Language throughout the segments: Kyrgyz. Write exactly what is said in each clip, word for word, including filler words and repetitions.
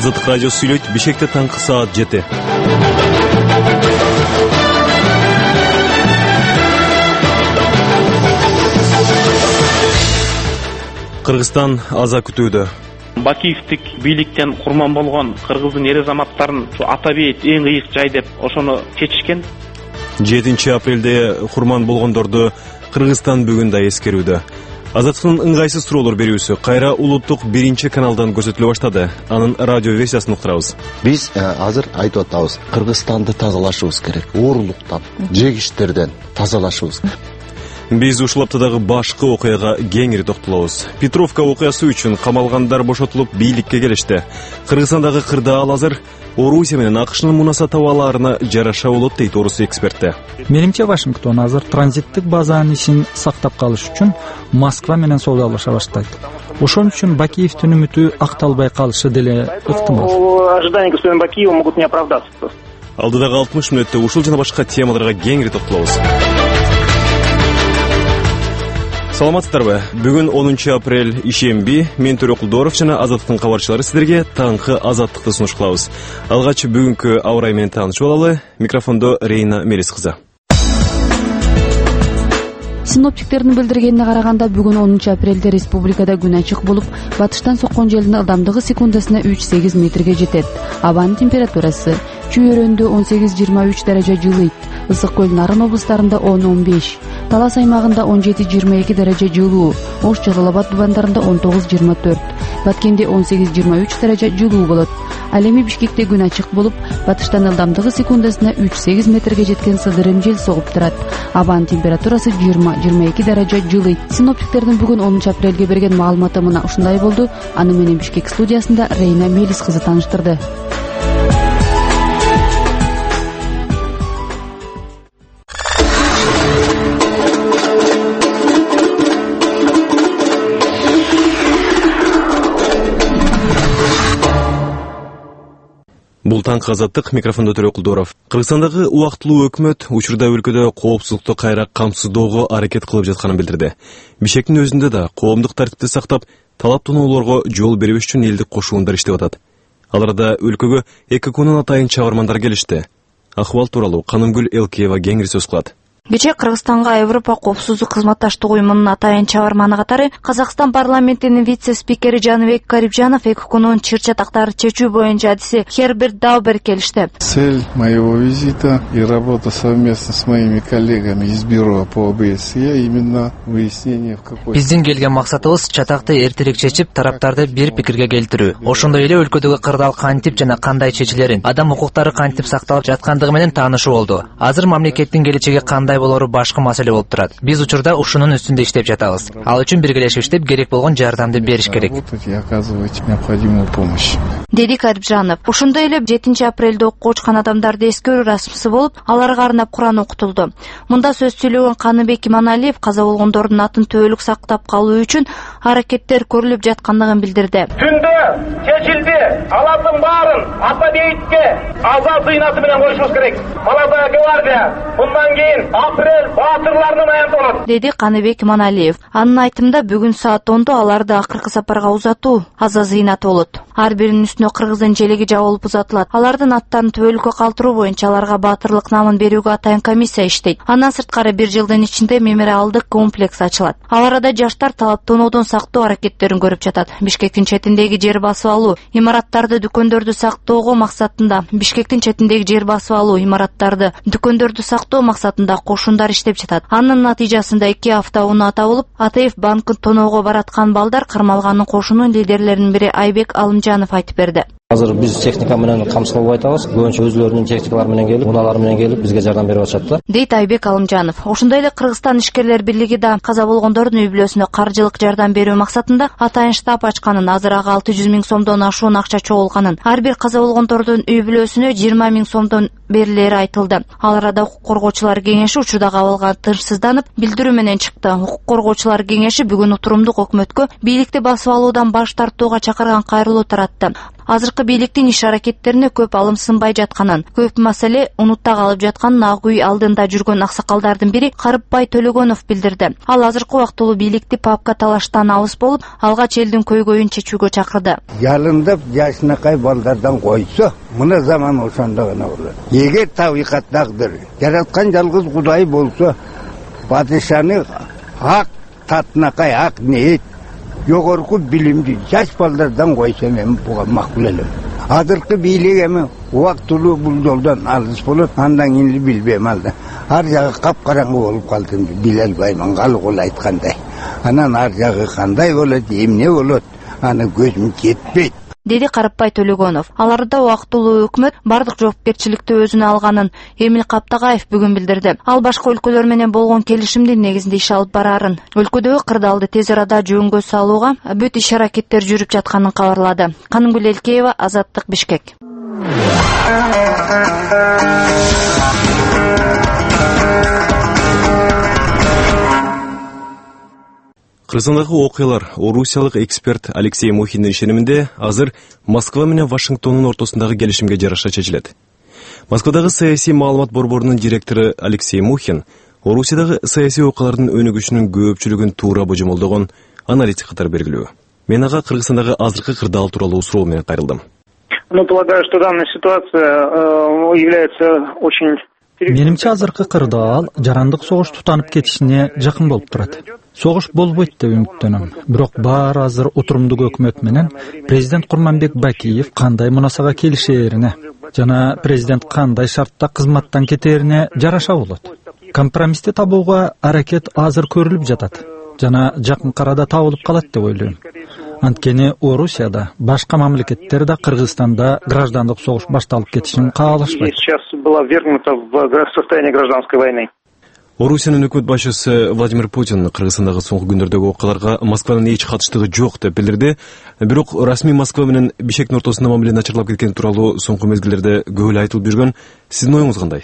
Азаттык радио сүйлөйт. Бишкекте таңкы саат жети. Кыргызстан аза күтүүдө. Бакиевтик бийликтен курман болгон кыргыздын эр азаматтарын Атабейт эң ыйык жай деп ошону чечишкен. жетинчи апрелде курман болгондорду Кыргызстан бүгүн да эскерүүдө. Азаттыктын ыңгайсыз суроолор берүүсү кайра улуттук биринчи каналдан көрсөтүлө баштады. Анын радио версиясын уктурабыз. Биз азыр айтып атабыз, Кыргызстанды тазалашыбыз керек. Оорлуктан, жегиштерден тазалашыбыз. Биз ушул аптадагы башкы окуяга кеңири токтолобуз. Петровка окуясы үчүн камалгандар бошотулуп бийликке келишти. Кыргызстандагы кырдаал азыр Орусия менен АКШнын мунаса табаларына жараша болот дейт орус эксперти. Менимче Вашингтон азыр транзиттик базанын ишин сактап калыш үчүн Москва менен соодалаша баштайт. Ошон үчүн Бакиевдин үмүтү акталбай калышы деле ыктымал. Ожидания господина Бакиева могут не оправдаться. Алдыдагы алтымыш мүнөттө ушул жана башка темаларга кеңири токтолобуз. Саламатсыздарбы? Бүгүн онунчу апрель ишемби. Мен Төрө Кулдоров жана Азаттыктын кабарчылары сиздерге таңкы азаттыкты сунуш кылабыз. Алгач бүгүнкү аба ырайы менен таанышып алалы. Микрофондо Рейна Мелис кызы. Синоптиктердин билдиргенине караганда бүгүн онунчу апрелде республикада күн ачык болуп, батыштан соккон желдин ылдамдыгы секундасына үч сегиз метрге жетет. Абанын температурасы Чүй-Өрөндө он сегиз жыйырма үч даража жылыйт. Ысык көл Нарын облустарында он он беш, Талас аймагында он жети жыйырма эки даража жылуу, Ош Жалал Абад дубандарында он тогуз жыйырма төрт, Баткенде он сегиз жыйырма үч даража жылуу болот. Ал эми Бишкекте күн ачык болуп, батыштан ылдамдыгы секундасына үч сегиз метрге жеткен сыдырым жел согуп турат. Абанын температурасы жыйырма жыйырма эки даража жылыйт. Синоптиктердин бүгүн онунчу апрелге берген маалыматы мына ушундай болду. Аны менен Бишкек студиясында Рейна Мелис кызы тааныштырды. Бул таңкы азаттык, микрофондо Төрө Кулдоров. Кыргызстандагы убактылуу өкмөт учурда өлкөдө коопсуздукту кайра камсыздоого аракет кылып жатканын билдирди. Бишкектин өзүндө да коомдук тартипти сактап, талап тоноолорго жол бербеш үчүн элдик кошуундар иштеп атат. Аларда өлкөгө ЭККнын атайын чыгармандар келишти. Акыбал тууралуу Канымгүл Элкеева кеңири сөз кылат. Кечээ Кыргызстанга Европа коопсуздук кызматташтык уюмунун атайын чыгарманы катары Казакстан парламентинин вице-спикери Жаныбек Карибжанов ЭККнун чыр чатактары чечүү боюнча адиси Херберт Даубер келишти. Цель моего визита и работа совместно с моими коллегами из бюро по ОБСЕ именно выяснение в какой. Биздин келген максатыбыз чатакты эртерээк чечип, тараптарды бир пикирге келтирүү. Ошондой эле өлкөдөгү кырдаал кантип жана кандай чечилерин, адам укуктары кантип сакталып жаткандыгы менен таанышуу болду. Азыр мамлекеттин келечеги кандай болору башкы маселе болуп турат. Биз учурда ушунун үстүндө иштеп жатабыз. Ал үчүн биргелешип иштеп, керек болгон жардамды бериш керек. Деди Карибжанов. Ошондой эле жетинчи апрелде окууга чыккан адамдарды эскерүү расмысы болуп, аларга арнап Куран окутулду. Мында сөз сүйлөгөн Каныбек Иманалиев каза болгондордун атын төөлүк сактап калуу үчүн аракеттер көрүлүп жаткандыгын билдирди. Түндө чечилди. Алардын баарын Атабейтке аза зыйнаты менен коюшубуз керек. Молодая гвардия мындан кийин апрель баатырларынын аянты болот, деди Каныбек Иманалиев. Анын айтымында бүгүн саат ондо аларды акыркы сапарга узатуу аза зыйнаты болот. Ар биринин үстүнө кыргыздын желеги жабылып узатылат. Алардын аттарын төөлүккө калтыруу боюнча аларга баатырлык намын берүүгө атайын комиссия иштейт. Андан сырткары бир жылдын ичинде мемориалдык комплекс ачылат. Ал арада жаштар талап тоноодон сактоо аракеттерин көрүп жатат. Бишкектин четиндеги жер басып алуу, имараттарды, дүкөндөрдү сактоого максатында Бишкектин четиндеги жер басып алуу, имараттарды, дүкөндөрдү сактоо максатында кошундар иштеп жатат. Анын натыйжасында эки автоунаа ата болуп, АТФ банкын тоноого бараткан балдар кармалганын кошунун лидерлеринин бири Айбек Алымжанов айтып берди. Азыр биз техника менен камсыздап айтабыз. Көбүнчө өзлөрүнүн техникалары менен келип, унаалары менен келип бизге жардам берип атышат. Дейт Айбек Алымжанов. Ошондой эле Кыргызстан ишкерлер бирлиги да каза болгондордун үй бүлөсүнө каржылык жардам берүү максатында атайын штаб ачканын, азыр ага алты жүз миң сомдон ашуун акча чогулганын, ар бир каза болгондордун үй бүлөсүнө жыйырма миң сомдон берилери айтылды. Ал арада укук коргоочулар кеңеши учурда кабылган тынчсызданып билдирүү менен чыкты. Укук коргоочулар кеңеши бүгүн отурумдук өкмөткө бийликти басып алуудан баш тартууга чакырган кайрылуу таратты. Азыркы бийликтин иш аракеттерине көп алым сынбай жатканын, көп маселе унутта калып жатканын Ак үй алдында жүргөн аксакалдардын бири Карыпбай Төлөгөнов билдирди. Ал азыркы убактылуу бийликти папка талаштан абыс болуп, алгач элдин көйгөйүн чечүүгө чакырды. Ялындап жашынакай балдардан койсо, мына заман ошондо гана болот. Эгер табигат тагдыр, жараткан жалгыз Кудай болсо, падышаны ак татынакай, ак ниет, жогорку билимди жаш балдардан койсо мен буга макул элем. Азыркы бийлик эми убактылуу бул жолдон алыс болот, андан кийин билбейм алда. Ар жагы капкараңгы болуп калдым, биле албайм, калгыл айткандай. Анан ар жагы кандай болот, эмне болот, аны көзүм жетпейт, деди Карыпбай Төлөгөнов. Аларда убактылуу өкмөт бардык жоопкерчиликти өзүнө алганын Эмил Каптагаев бүгүн билдирди. Ал башка өлкөлөр менен болгон келишимдин негизинде иш алып барарын, өлкөдөгү кырдаалды тез арада жөнгө салууга бүт иш аракеттер жүрүп жатканын кабарлады. Канымгүл Элкеева, Азаттык, Бишкек. Кыргызстандагы окуялар орусиялык эксперт Алексей Мухиндин ишениминде азыр Москва менен Вашингтондун ортосундагы келишимге жараша чечилет. Москвадагы саясий маалымат борборунун директору Алексей Мухин Орусиядагы саясий окуялардын өнүгүшүнүн көпчүлүгүн туура божомолдогон аналитик катары белгилүү. Мен ага Кыргызстандагы азыркы кырдаал тууралуу суроо менен кайрылдым. Ну, полагаю, что данная ситуация является очень... Менимче азыркы кырдаал жарандык согуш тутанып кетишине жакын болуп турат. Согуш болбойт деп үмүттөнөм. Бирок баары азыр отурумдук өкмөт менен президент Курманбек Бакиев кандай мунасага келишээрине жана президент кандай шартта кызматтан кетээрине жараша болот. Компромиссти табууга аракет азыр көрүлүп жатат жана жакын арада табылып калат деп ойлойм. Анткени Орусияда, башка мамлекеттерде Кыргызстанда граждандык согуш башталып кетишин каалашпайт. Сейчас была ввергнута в состояние гражданской войны. Орусиянын өкмөт башчысы Владимир Путин Кыргызстандагы соңку күндөрдөгү окуяларга Москванын эч катыштыгы жок деп билдирди. Бирок расмий Москва менен Бишкектин ортосунда мамиле начарлап кеткени тууралуу соңку мезгилдерде көп эле айтылып жүргөн. Сиздин оюңуз кандай?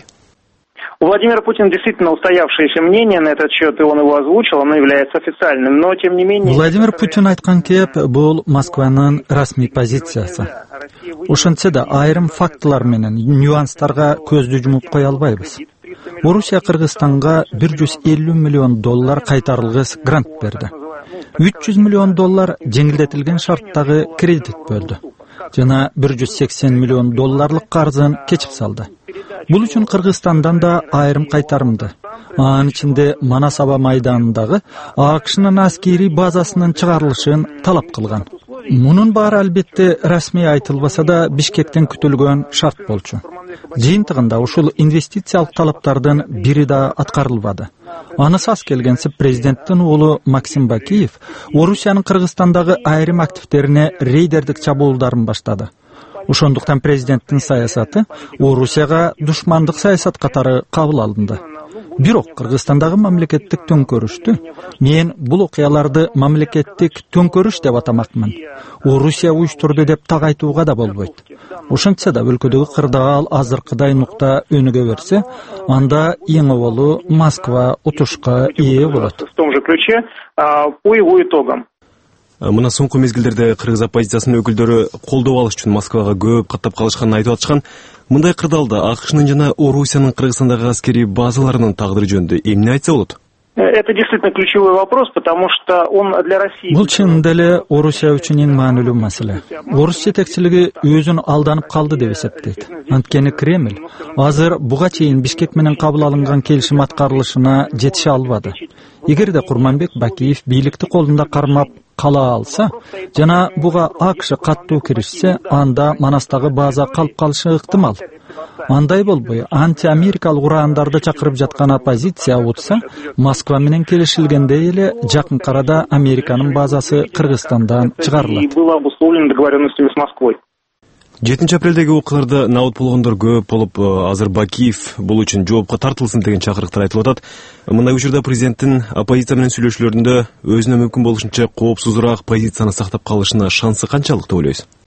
У Владимира Путина действительно устоявшееся мнение на этот счет, и он его озвучил, оно является официальным, но тем не менее... Владимир Путин айткан кеп бул Москванын расмий позициясы. Ошентсе да айрым фактылар менен нюанстарга көздү жумуп кое албайбыз. Орусия Кыргызстанга бир жүз элүү миллион доллар кайтарылгыс грант берди. үч жүз миллион доллар жеңилдетилген шарттагы кредит бөлдү. Жана бир жүз сексен миллион долларлык карзын кечип салды. Бул үчүн Кыргызстандан да айрым кайтарымды. Анын ичинде Манас аба майданындагы АКШнын аскерий базасынын чыгарылышын талап кылган. Мунун баары албетте расмий айтылбаса да Бишкектен күтүлгөн шарт болчу. Жыйынтыгында ушул инвестициялык талаптардын бири да аткарылбады. Аны сас келгенсип президенттин уулу Максим Бакиев Орусиянын Кыргызстандагы айрым активтерине рейдердик чабуулдарын баштады. Ошондуктан президенттин саясаты Орусияга душмандык саясат катары кабыл алынды. Бирок Кыргызстандагы мамлекеттик төңкөрүштү мен бул окуяларды мамлекеттик төңкөрүш деп атамакмын. Орусия уюштурду деп так айтууга да болбойт. Ошентсе да өлкөдөгү кырдаал азыркыдай нукта өнүгө берсе, анда эң оболу Москва утушка ээ болот. В том же ключе по его итогам. Мына соңку мезгилдерде кыргыз оппозициясынын өкүлдөрү колдоп алыш үчүн Москвага көп каттап калышканын айтып атышкан. Мындай кырдаалда АКШнын жана Орусиянын Кыргызстандагы аскерий базаларынын тагдыры жөнүндө эмне айтса болот? Это действительно ключевой вопрос, потому что он для России... Бул чын деле Орусия үчүн эң маанилүү маселе. Орус жетекчилиги өзүн алданып калды деп эсептейт. Анткени Кремль азыр буга чейин Бишкек менен кабыл алынган келишим аткарылышына жетише албады. Эгерде Курманбек Бакиев бийликти колунда кармап кала алса жана буга АКШ каттуу киришсе, анда Манастагы база калып калышы ыктымал. Андай болбой, анти-америкалык ураандарды чакырып жаткан оппозиция утса, Москва менен келишилгендей эле жакын арада Американын базасы Кыргызстандан чыгарылат. Была обусловлена договоренностью с Москвой. жетинчи апрелдеги окуяларда набыт болгондор көп болуп, азыр Бакиев бул үчүн жоопко тартылсын деген чакырыктар айтылып атат. Мындай учурда президенттин оппозиция менен сүйлөшүүлөрүндө өзүнө мүмкүн болушунча коопсузураак позицияны сактап калышына шансы канчалык деп ойлойсуз?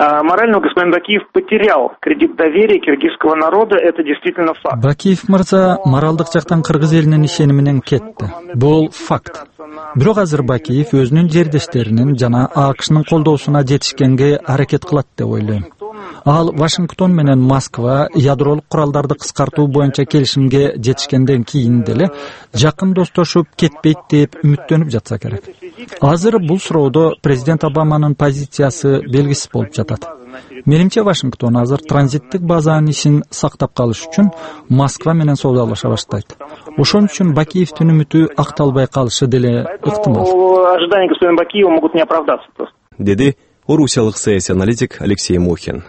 Морально господин Бакиев потерял кредит доверия киргизского народа, это действительно факт. Бакиев мырза моралдык жактан кыргыз элинин ишени менен кетти. Бул факт. Бирок азыр Бакиев өзүнүн жердештеринин жана АКШнын колдоосуна жетишкенге аракет кылат деп ойлойм. Ал Вашингтон менен Москва ядролук куралдарды кыскартуу боюнча келишимге жетишкенден кийин деле жакын достошуп кетпейт деп үмүттөнүп жатса керек. Азыр бул суроодо президент Обаманын позициясы белгисиз болуп жатат. Менимче Вашингтон азыр транзиттик базанын ишин сактап калыш үчүн Москва менен соодалаша баштайт. Ошон үчүн Бакиевдин үмүтү акталбай калышы деле ыктымал. Ожидания господина Бакиева могут не оправдаться просто. Деди орусиялык саясий аналитик Алексей Мухин.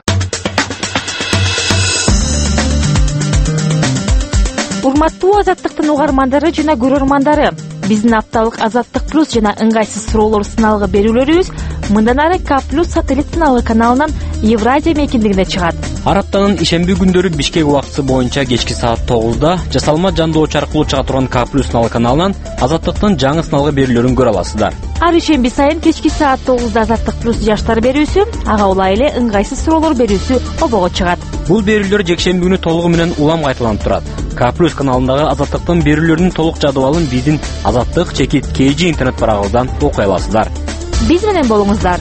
Урматтуу Азаттыктын угармандары жана көрөрмандары, биздин апталык Азаттык плюс жана ыңгайсыз суроолор сыналгы берүүлөрүбүз мындан ары К плюс сателлит сыналгы каналынан Евразия мейкиндигинде чыгат. Ар аптанын ишемби күндөрү Бишкек убактысы боюнча кечки саат тогузда жасалма жандоочу аркылуу чыга турган К плюс сыналгы каналынан Азаттыктын жаңы сыналгы берүүлөрүн көрө аласыздар. Ар ишемби сайын кечки саат тогузда Азаттык плюс жаштар берүүсү, ага улай эле ыңгайсыз суроолор берүүсү обого чыгат. Бул берүүлөр жекшемби күнү толугу менен улам кайталанып турат. К плюс каналындагы Азаттыктын берүүлөрүнүн толук жадыбалын биздин Азаттык чекит кей жи интернет барагыбыздан окуй аласыздар. Биз менен болуңуздар.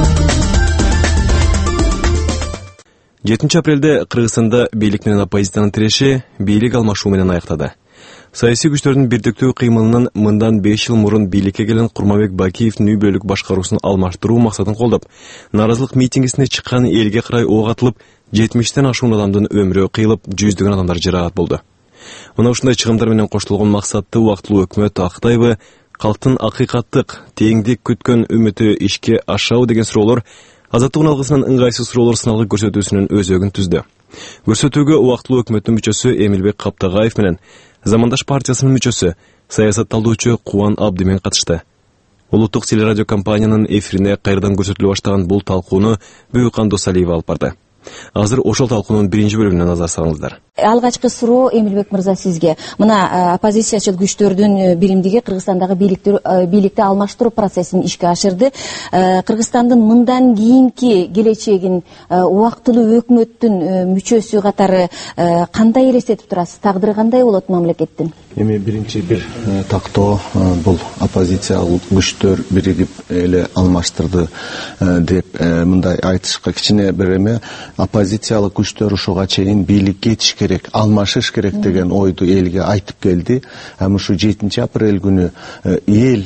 жетинчи апрелде Кыргызстанда бийлик менен оппозициянын тиреши бийлик алмашуу менен аяктады. Саясий күчтөрдүн бирдиктүү кыймылынын мындан беш жыл мурун бийликке келген Курманбек Бакиевдин үй бөлүк башкаруусун алмаштыруу максатын колдоп, нааразылык митингисине чыккан элге карай ок атылып, жетимиштен ашуун адамдын өмүрү кыйылып, жүздөгөн адамдар жаракат болду. Мына ушундай чыгымдар менен коштолгон максатты убактылуу өкмөт актайбы, калктын акыйкаттык, теңдик күткөн үмүтү ишке ашабы деген суроолор Азаттык алгысынан ыңгайсыз суроолор сыналгы көрсөтүүсүнүн өзөгүн түздү. Көрсөтүүгө убактылуу өкмөттүн мүчөсү Эмилбек Каптагаев менен Замандаш партиясынын мүчөсү, саясат талдоочу Кубан Абдимен катышты. Улуттук телерадио компаниянын эфирине кайрадан көрсөтүлө баштаган бул талкууну Бүйкан Досалиева алып барды. Азыр ошол талкуунун биринчи бөлүгүнө назар салыңыздар. Алгачкы суроо Эмилбек мырза сизге. Мына оппозициячыл күчтөрдүн биримдиги Кыргызстандагы бийликти алмаштыруу процессин ишке ашырды. Кыргызстандын мындан кийинки келечегин убактылуу өкмөттүн мүчөсү катары кандай элестетип турасыз? Тагдыры кандай болот мамлекеттин? Эми биринчи бир тактоо бул оппозициялык күчтөр биригип эле алмаштырды деп мындай айтышка кичине бир эме оппозициялык күчтөр ушуга чейин бийликке жетиш керек, алмашыш керек деген ойду элге айтып келди. Ам ушу жетинчи апрель күнү эл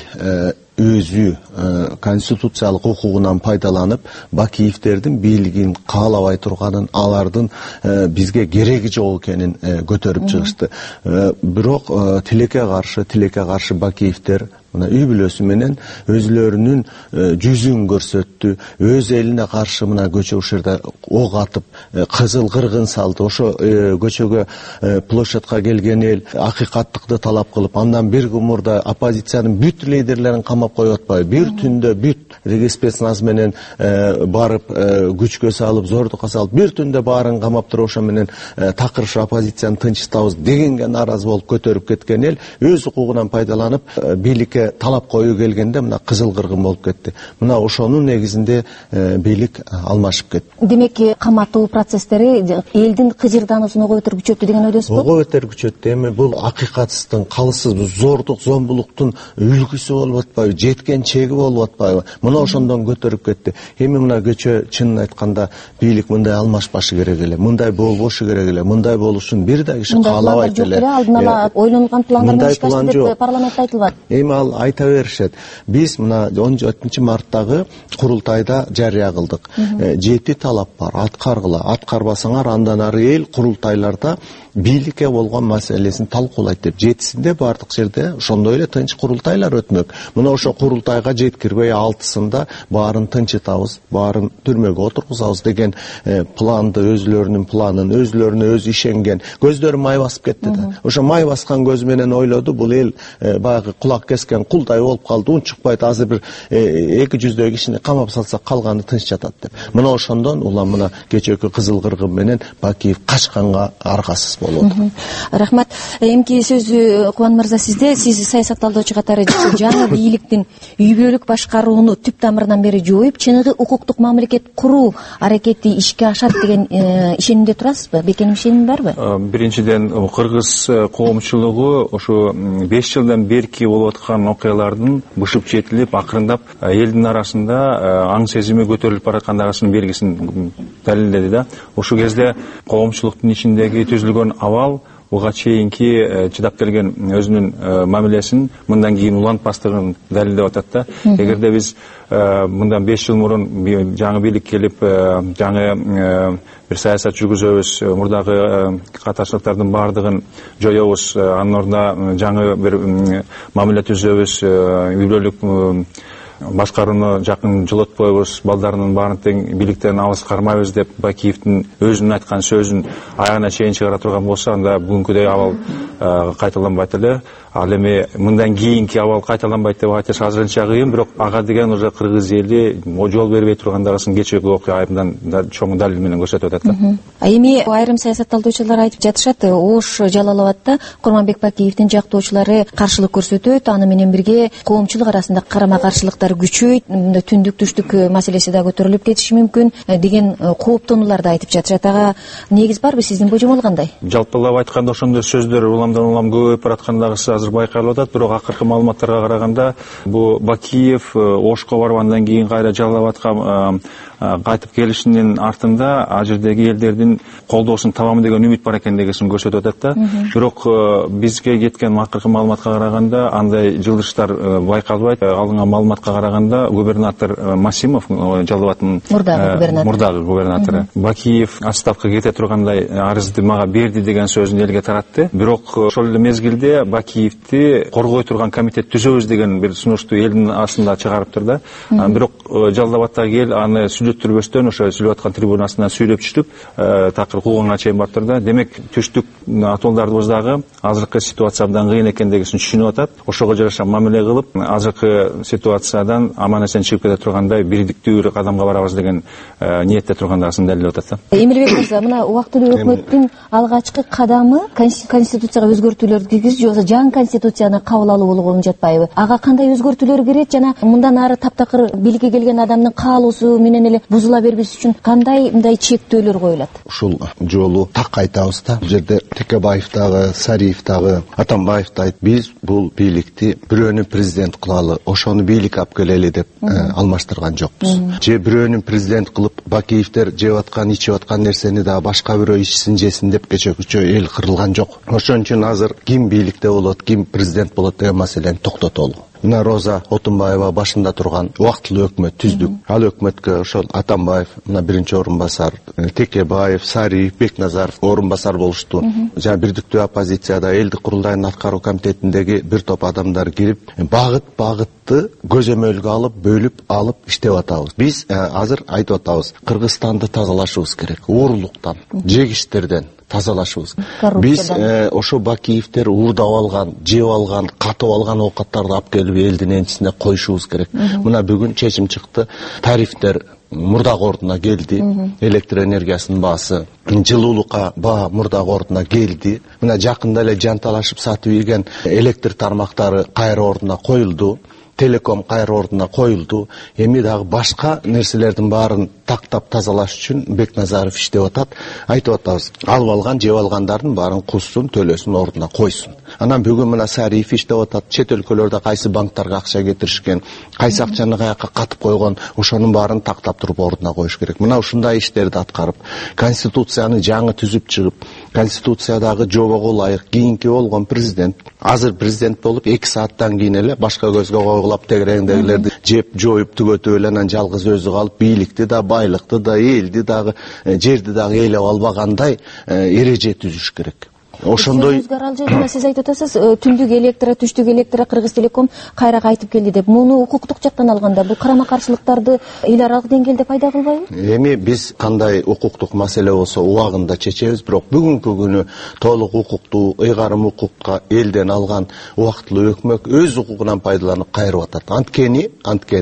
өзү конституциялык укугунан пайдаланып Бакиевдердин бийлигин каалабай турганын, алардын бизге кереги жок экенин көтөрүп чыгышты. Бирок тилекке каршы, тилекке каршы Бакиевдер мына үй бүлөсү менен өзлөрүнүн жүзүн көрсөттү, өз элине каршы мына көчө ушерде ок атып, кызыл кыргын салды. Ошо көчөгө, площадка келген эл акыйкаттыкты талап кылып, андан бир күн мурда оппозициянын бүт лидерлерин камап коюп атпайбы. Бир түндө бүт регспецназ менен барып күчкө салып, зордукка салып, бир түндө баарын камап туруп, ошо менен такырыш оппозицияны тынчтабыз дегенге нааразы болуп көтөрүп кеткен эл өз укугунан пайдаланып бийликке талап коюу келгенде мына кызыл кыргын болуп кетти. Мына ошонун негизинде бийлик алмашып кетти. Демек, каматуу процесстери элдин кыжырдануусун ого бетер күчөттү деген ойдосузбу? Ого бетер күчөттү. Эми бул акыйкатсыздын, калыссыз зордук, зомбулуктун үлгүсү болуп атпайбы, жеткен чеги болуп атпайбы? Мына ошондон көтөрүп кетти. Эми мына көчө чынын айтканда бийлик мындай алмашпашы керек эле, мындай болбошу керек эле, мындай болушун бир да киши каалабайт эле. Алдын ала ойлонгон пландар менен ишке ашты деп парламентте айтылбат. Эми ал айта беришет. Биз мына он жетинчи марттагы курултайда жарыя кылдык. Жети талап бар. Аткаргыла, аткарбасаңар андан ары эл курултайларда бийликке болгон маселесин талкуулайт деп. Жетисинде бардык жерде ошондой эле тынч курултайлар өтмөк. Мына ошо курултайга жеткирбей алтысында баарын тынчытабыз, баарын түрмөгө отургузабыз деген планды, өзлөрүнүн планын, өзлөрүнө өзү ишенген, көздөрү май басып кетти да. Ошо май баскан көз менен ойлоду, бул эл баягы кулак кескен кулдай болуп калды, унчукпайт, азыр бир эки жүздөй кишини камап салса калганы тынч жатат деп. Мына ошондон улам мына кечээки кызыл кыргын менен Бакиев качканга аргасыз болду. болот. Рахмат. Эмки сөз Кубан мырза сизде. Сиз саясат талдоочу катары жаңы бийликтин үй бүлөлүк башкарууну түп тамырынан бери жоюп, чыныгы укуктук мамлекет куруу аракети ишке ашат деген ишенимде турасызбы? Бекеним ишеним барбы? Биринчиден, кыргыз коомчулугу ошо беш жылдан берки болуп аткан окуялардын бышып жетилип, акырындап элдин арасында аң сезими көтөрүлүп бараткандыгынын белгисин далилдеди да. Ошол кезде коомчулуктун ичиндеги түзүлгөн абал буга чейинки чыдап келген өзүнүн мамилесин мындан кийин улантпастыгын далилдеп атат да. Эгерде биз мындан беш жыл мурун жаңы бийлик келип, жаңы бир саясат жүргүзөбүз, мурдагы катарчылыктардын баардыгын жоёбуз, анын ордуна жаңы бир мамиле түзөбүз, үй бүлөлүк башкарууну жакын жолотпойбуз, балдарынын баарын тең бийликтен алыс кармайбыз деп Бакиевдин өзүнүн айткан сөзүн аягына чейин чыгара турган болсо, анда бүгүнкүдөй абал кайталанбайт эле. Ал эми мындан кийинки абал кайталанбайт деп айтыш азырынча кыйын, бирок ага деген уже кыргыз эли жол бербей тургандыгын кечээги окуя айымдан чоң далил менен көрсөтүп атат да. Эми айрым саясат талдоочулар айтып жатышат, Ош Жалал Абадта Курманбек Бакиевдин жактоочулары каршылык көрсөтөт, аны менен бирге коомчулук арасында карама-каршылыктар күчөйт, түндүк түштүк маселеси да көтөрүлүп кетиши мүмкүн деген кооптонууларды айтып жатышат. Ага негиз барбы, сиздин божомол кандай? Жалпылап айтканда ошондой сөздөр уламдан улам көбөйүп бараткандыгысы азыр байкалып атат, бирок акыркы маалыматтарга караганда бу Бакиев Ошко барып андан кийин кайра Жалал Абадка кайтып келишинин артында ал жердеги элдердин колдоосун табамы деген үмүт бар экендигин көрсөтүп атат да. Бирок бизге кеткен акыркы маалыматка караганда андай жылдыштар байкалбайт. Алынган маалыматка караганда губернатор Масимов, Жалал Абадтын мурдагы губернатору, Бакиев отставкага кете тургандай арызды мага берди деген сөзүн элге таратты. Бирок ошол эле мезгилде Бакиевди коргой турган комитет түзөбүз деген бир сунушту элдин астында чыгарыптыр да. Бирок Жалал Абадтагы эл аны сүйлөттүрбөстөн ошо сүйлөп аткан трибунасына сүйлөп түштүк, такыр кууганга чейин барыптыр да. Демек түштүк атолдорубуздагы азыркы ситуация абдан кыйын экендигин түшүнүп атат. Ошого жараша мамиле кылып, азыркы ситуациядан аман эсен чыгып кете тургандай бирдиктүү бир кадамга барабыз деген ниетте тургандыгын далилдеп атат да. Эмилбек мырза, мына убактылуу өкмөттүн алгачкы кадамы конституцияга өзгөртүүлөрдү киргизүү же болбосо жаңы конституцияны кабыл алуу болуп жатпайбы? Ага кандай өзгөртүүлөр кирет жана мындан ары таптакыр бийликке келген адамдын каалоосу менен эле бузула бербеш үчүн кандай мындай чектөөлөр коюлат? Ушул жолу так айтабыз да. Бул жерде Текебаев дагы, Сариев дагы, Атамбаев да айтты, биз бул бийликти бирөөнү президент кылалы, ошону бийликке алып келели деп алмаштырган жокпуз. Же бирөөнү президент кылып Бакиевдер жеп аткан, ичип аткан нерсени да башка бирөө ичсин, жесин деп кечеүчө эл кырылган жок. Ошон үчүн азыр ким бийликте болот, ким президент болот деген маселени токтотолу. Мына Роза Отунбаева башында турган убактылуу өкмөт түздүк. Ал өкмөткө ошол Атамбаев, мына биринчи орун басар, Текебаев, Сариев, Бекназаров орун басар болушту. Жана бирдиктүү оппозицияда элдик курултайдын аткаруу комитетиндеги бир топ адамдар кирип, багыт багытты көзөмөлгө алып, бөлүп алып иштеп атабыз. Биз азыр айтып атабыз, Кыргызстанды тазалашыбыз керек, оорлуктан, жегиштерден тазалашыбыз. Биз ошо Бакиевдер уурдап алган, жеп алган, катып алган оокаттарды алып келип элдин энчисине коюшубуз керек. Мына бүгүн чечим чыкты. Тарифтер мурдагы ордуна келди, электр энергиясынын баасы, жылуулукка баа мурдагы ордуна келди. Мына жакында эле жанталашып сатып ийген электр тармактары кайра ордуна коюлду. Телеком кайра ордуна коюлду. Эми дагы башка нерселердин баарын тактап тазалаш үчүн Бекназаров иштеп атат. Айтып атабыз, алып алган, жеп алгандардын баарын куссун, төлөсүн, ордуна койсун. Анан бүгүн мына Сариев иштеп атат. Чет өлкөлөрдө кайсы банктарга акча кетиришкен, кайсы акчаны каяка катып койгон, ошонун баарын тактап туруп ордуна коюш керек. Мына ушундай иштерди аткарып, конституцияны жаңы түзүп чыгып, конституциядагы жобого ылайык кийинки болгон президент, азыр президент болуп эки сааттан кийин эле башка көзгө койгулап тегереңдегилерди жеп, жоюп, түгөтүп эле анан жалгыз өзү калып, бийликти да, байлыкты да, элди дагы, жерди дагы ээлеп албагандай эреже түзүш керек. Ошондой жана сиз айтып атасыз, түндүк электр, түштүк электр Кыргыз Телеком кайра кайтып келди деп. Муну укуктук жактан алганда бул карама-каршылыктарды эл аралык деңгээлде пайда кылбайбы? Эми биз кандай укуктук маселе болсо убагында чечебиз, бирок бүгүнкү күнү толук укуктуу, ыйгарым укукка элден алган убактылуу өкмөт өз укугунан пайдаланып кайрып атат. Анткени, анткени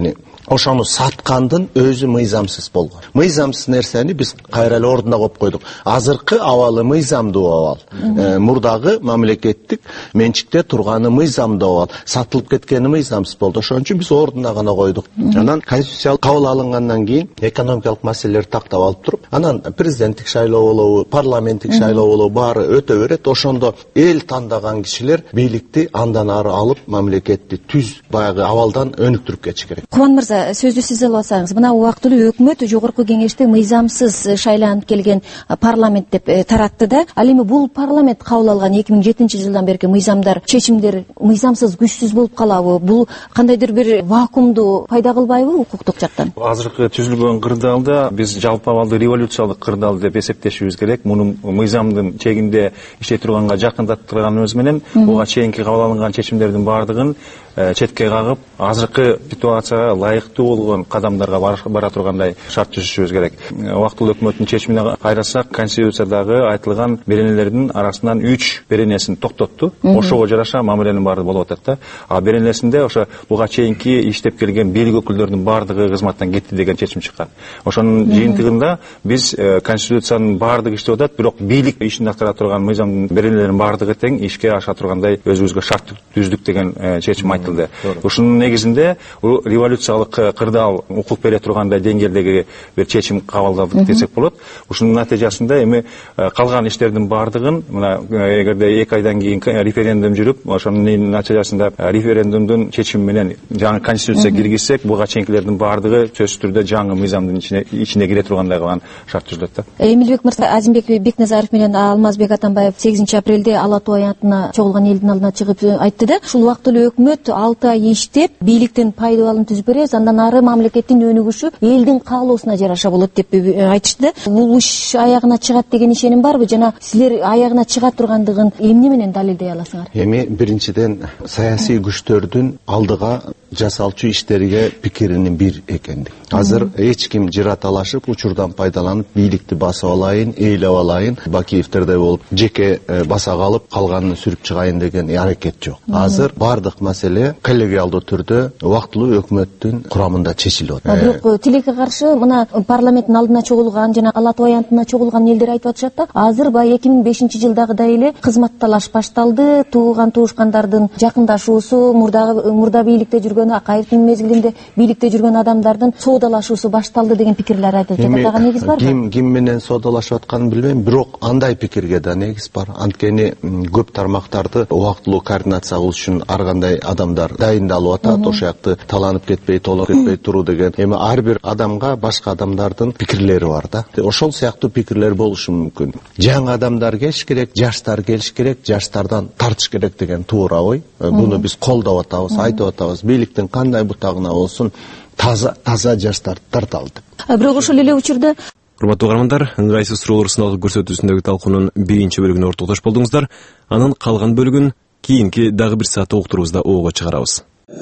ошону саткандын өзү мыйзамсыз болгон. Мыйзамсыз нерсени биз кайра эле ордуна коюп койдук. Азыркы абалы мыйзамдуу абал. Э, мурдагы мамлекеттик менчикте турганы мыйзамдуу абал. Сатылып кеткени мыйзамсыз болду. Ошон үчүн биз ордуна гана койдук. Анан конституциялык кабыл алынгандан кийин экономикалык маселелерди тактап алып туруп, анан президенттик шайлоо болобу, парламенттик шайлоо болобу баары өтө берет. Ошондо эл тандаган кишилер бийликти андан ары алып мамлекетти түз баягы абалдан өнүктүрүп кетиш керек. Кубан мырза, сөздү сиз алып атсаңыз, мына убактылуу өкмөт жогорку кеңеште мыйзамсыз шайланып келген парламент деп таратты да. Ал эми бул парламент кабыл алган эки миң жетинчи жылдан берки мыйзамдар, чечимдер мыйзамсыз, күчсүз болуп калабы? Бул кандайдыр бир вакуумду пайда кылбайбы укуктук жактан? Азыркы түзүлгөн кырдаалда биз жалпы абалды революциялык кырдаал деп эсептешибиз керек. Муну мыйзамдын чегинде иштей турганга жакындаттырганыбыз менен буга чейинки кабыл алынган чечимдердин баардыгын четке кагып, азыркы ситуацияга ылайыктуу болгон кадамдарга бара тургандай шарт түзүшүбүз керек. Убактылуу өкмөттүн чечимине карасак, конституциядагы айтылган беренелердин арасынан үч беренесин токтотту. Ошого жараша мамиленин баардыгы болуп атат да. А беренесинде ошо буга чейинки иштеп келген бийлик өкүлдөрүнүн баардыгы кызматтан кетти деген чечим чыккан. Ошонун жыйынтыгында биз конституциянын баардыгы иштеп атат, бирок бийлик ишин аткара турган мыйзамдын беренелеринин баардыгы тең ишке аша тургандай өзүбүзгө шарт түздүк деген чечим айтылды. Ушунун негизинде революциялык кырдаал укук бере тургандай деңгээлдеги бир чечим кабылдалды десек болот. Ушунун натыйжасында эми калган иштердин баардыгын мына эгерде эки айдан кийин референдум жүрүп, ошонун натыйжасында референдумдун чечими менен жаңы конституция киргизсек, буга чейинкилердин баардыгы сөзсүз түрдө жаңы мыйзамдын ичине ичине кире тургандай кылган шарт түзүлөт да. Эмилбек мырза, Азимбек Бекназаров менен Алмазбек Атамбаев сегизинчи апрелде Ала Тоо аянтына чогулган элдин алдына чыгып айтты да, ушул убактылуу өкмөт алты ай иштеп, бийликтин пайдаларын түзүп беребиз, андан ары мамлекеттин өнүгүшү элдин каалоосуна жараша болот деп айтышты. Бул иш аягына чыгат деген ишеним барбы? Жана силер аягына чыга тургандыгын эмне менен далилдей аласыңар? Эми биринчиден саясий күчтөрдүн алдыга жасалчу иштерге пикиринин бир экендиги. Азыр эч ким жыраталашып, учурдан пайдаланып, бийликти басып алайын, ээлеп алайын, Бакиевтердей болуп, жеке баса калып, калганын сүрүп чыгайын деген аракет жок. Азыр бардык маселе коллегиалдуу түрдө убактылуу өкмөттүн курамында чечилип атат. Бирок тилекке каршы мына парламенттин алдына чогулган жана Ала Тоо аянтына чогулган элдер айтып атышат да, азыр баягы эки миң бешинчи жылдагыдай эле кызмат талаш башталды, тууган туушкандардын жакындашуусу, мурдагы мурда бийликте жүргөн, Акаевдин мезгилинде бийликте жүргөн адамдардын соодалашуусу башталды деген пикирлер айтылып жатат. Ага негиз барбы? Ким ким менен соодалашып атканын билбейм, бирок андай пикирге да негиз бар. Анткени көп тармактарды убактылуу координация кылыш үчүн ар кандай адамдар дайындалып атат, ошол жакты таланып кетпей, толуп кетпей туруу деген. Эми ар бир адамга башка адамдардын пикирлери бар да. Ошол сыяктуу пикирлер болушу мүмкүн. Жаңы адамдар келиш керек, жаштар келиш керек, жаштардан тартыш керек деген туура ой. Буну биз колдоп атабыз, айтып атабыз. Бийликтин кандай бутагына болсун, таза таза жаштарды тарталы деп. Бирок ошол эле учурда Урматтуу угармандар, ыңгайсыз суроолор сыналгы көрсөтүүсүндөгү талкуунун биринчи бөлүгүнө ортоктош болдуңуздар. Анын калган бөлүгүн кийинки дагы бир саат уктуруубузда ого чыгарабыз.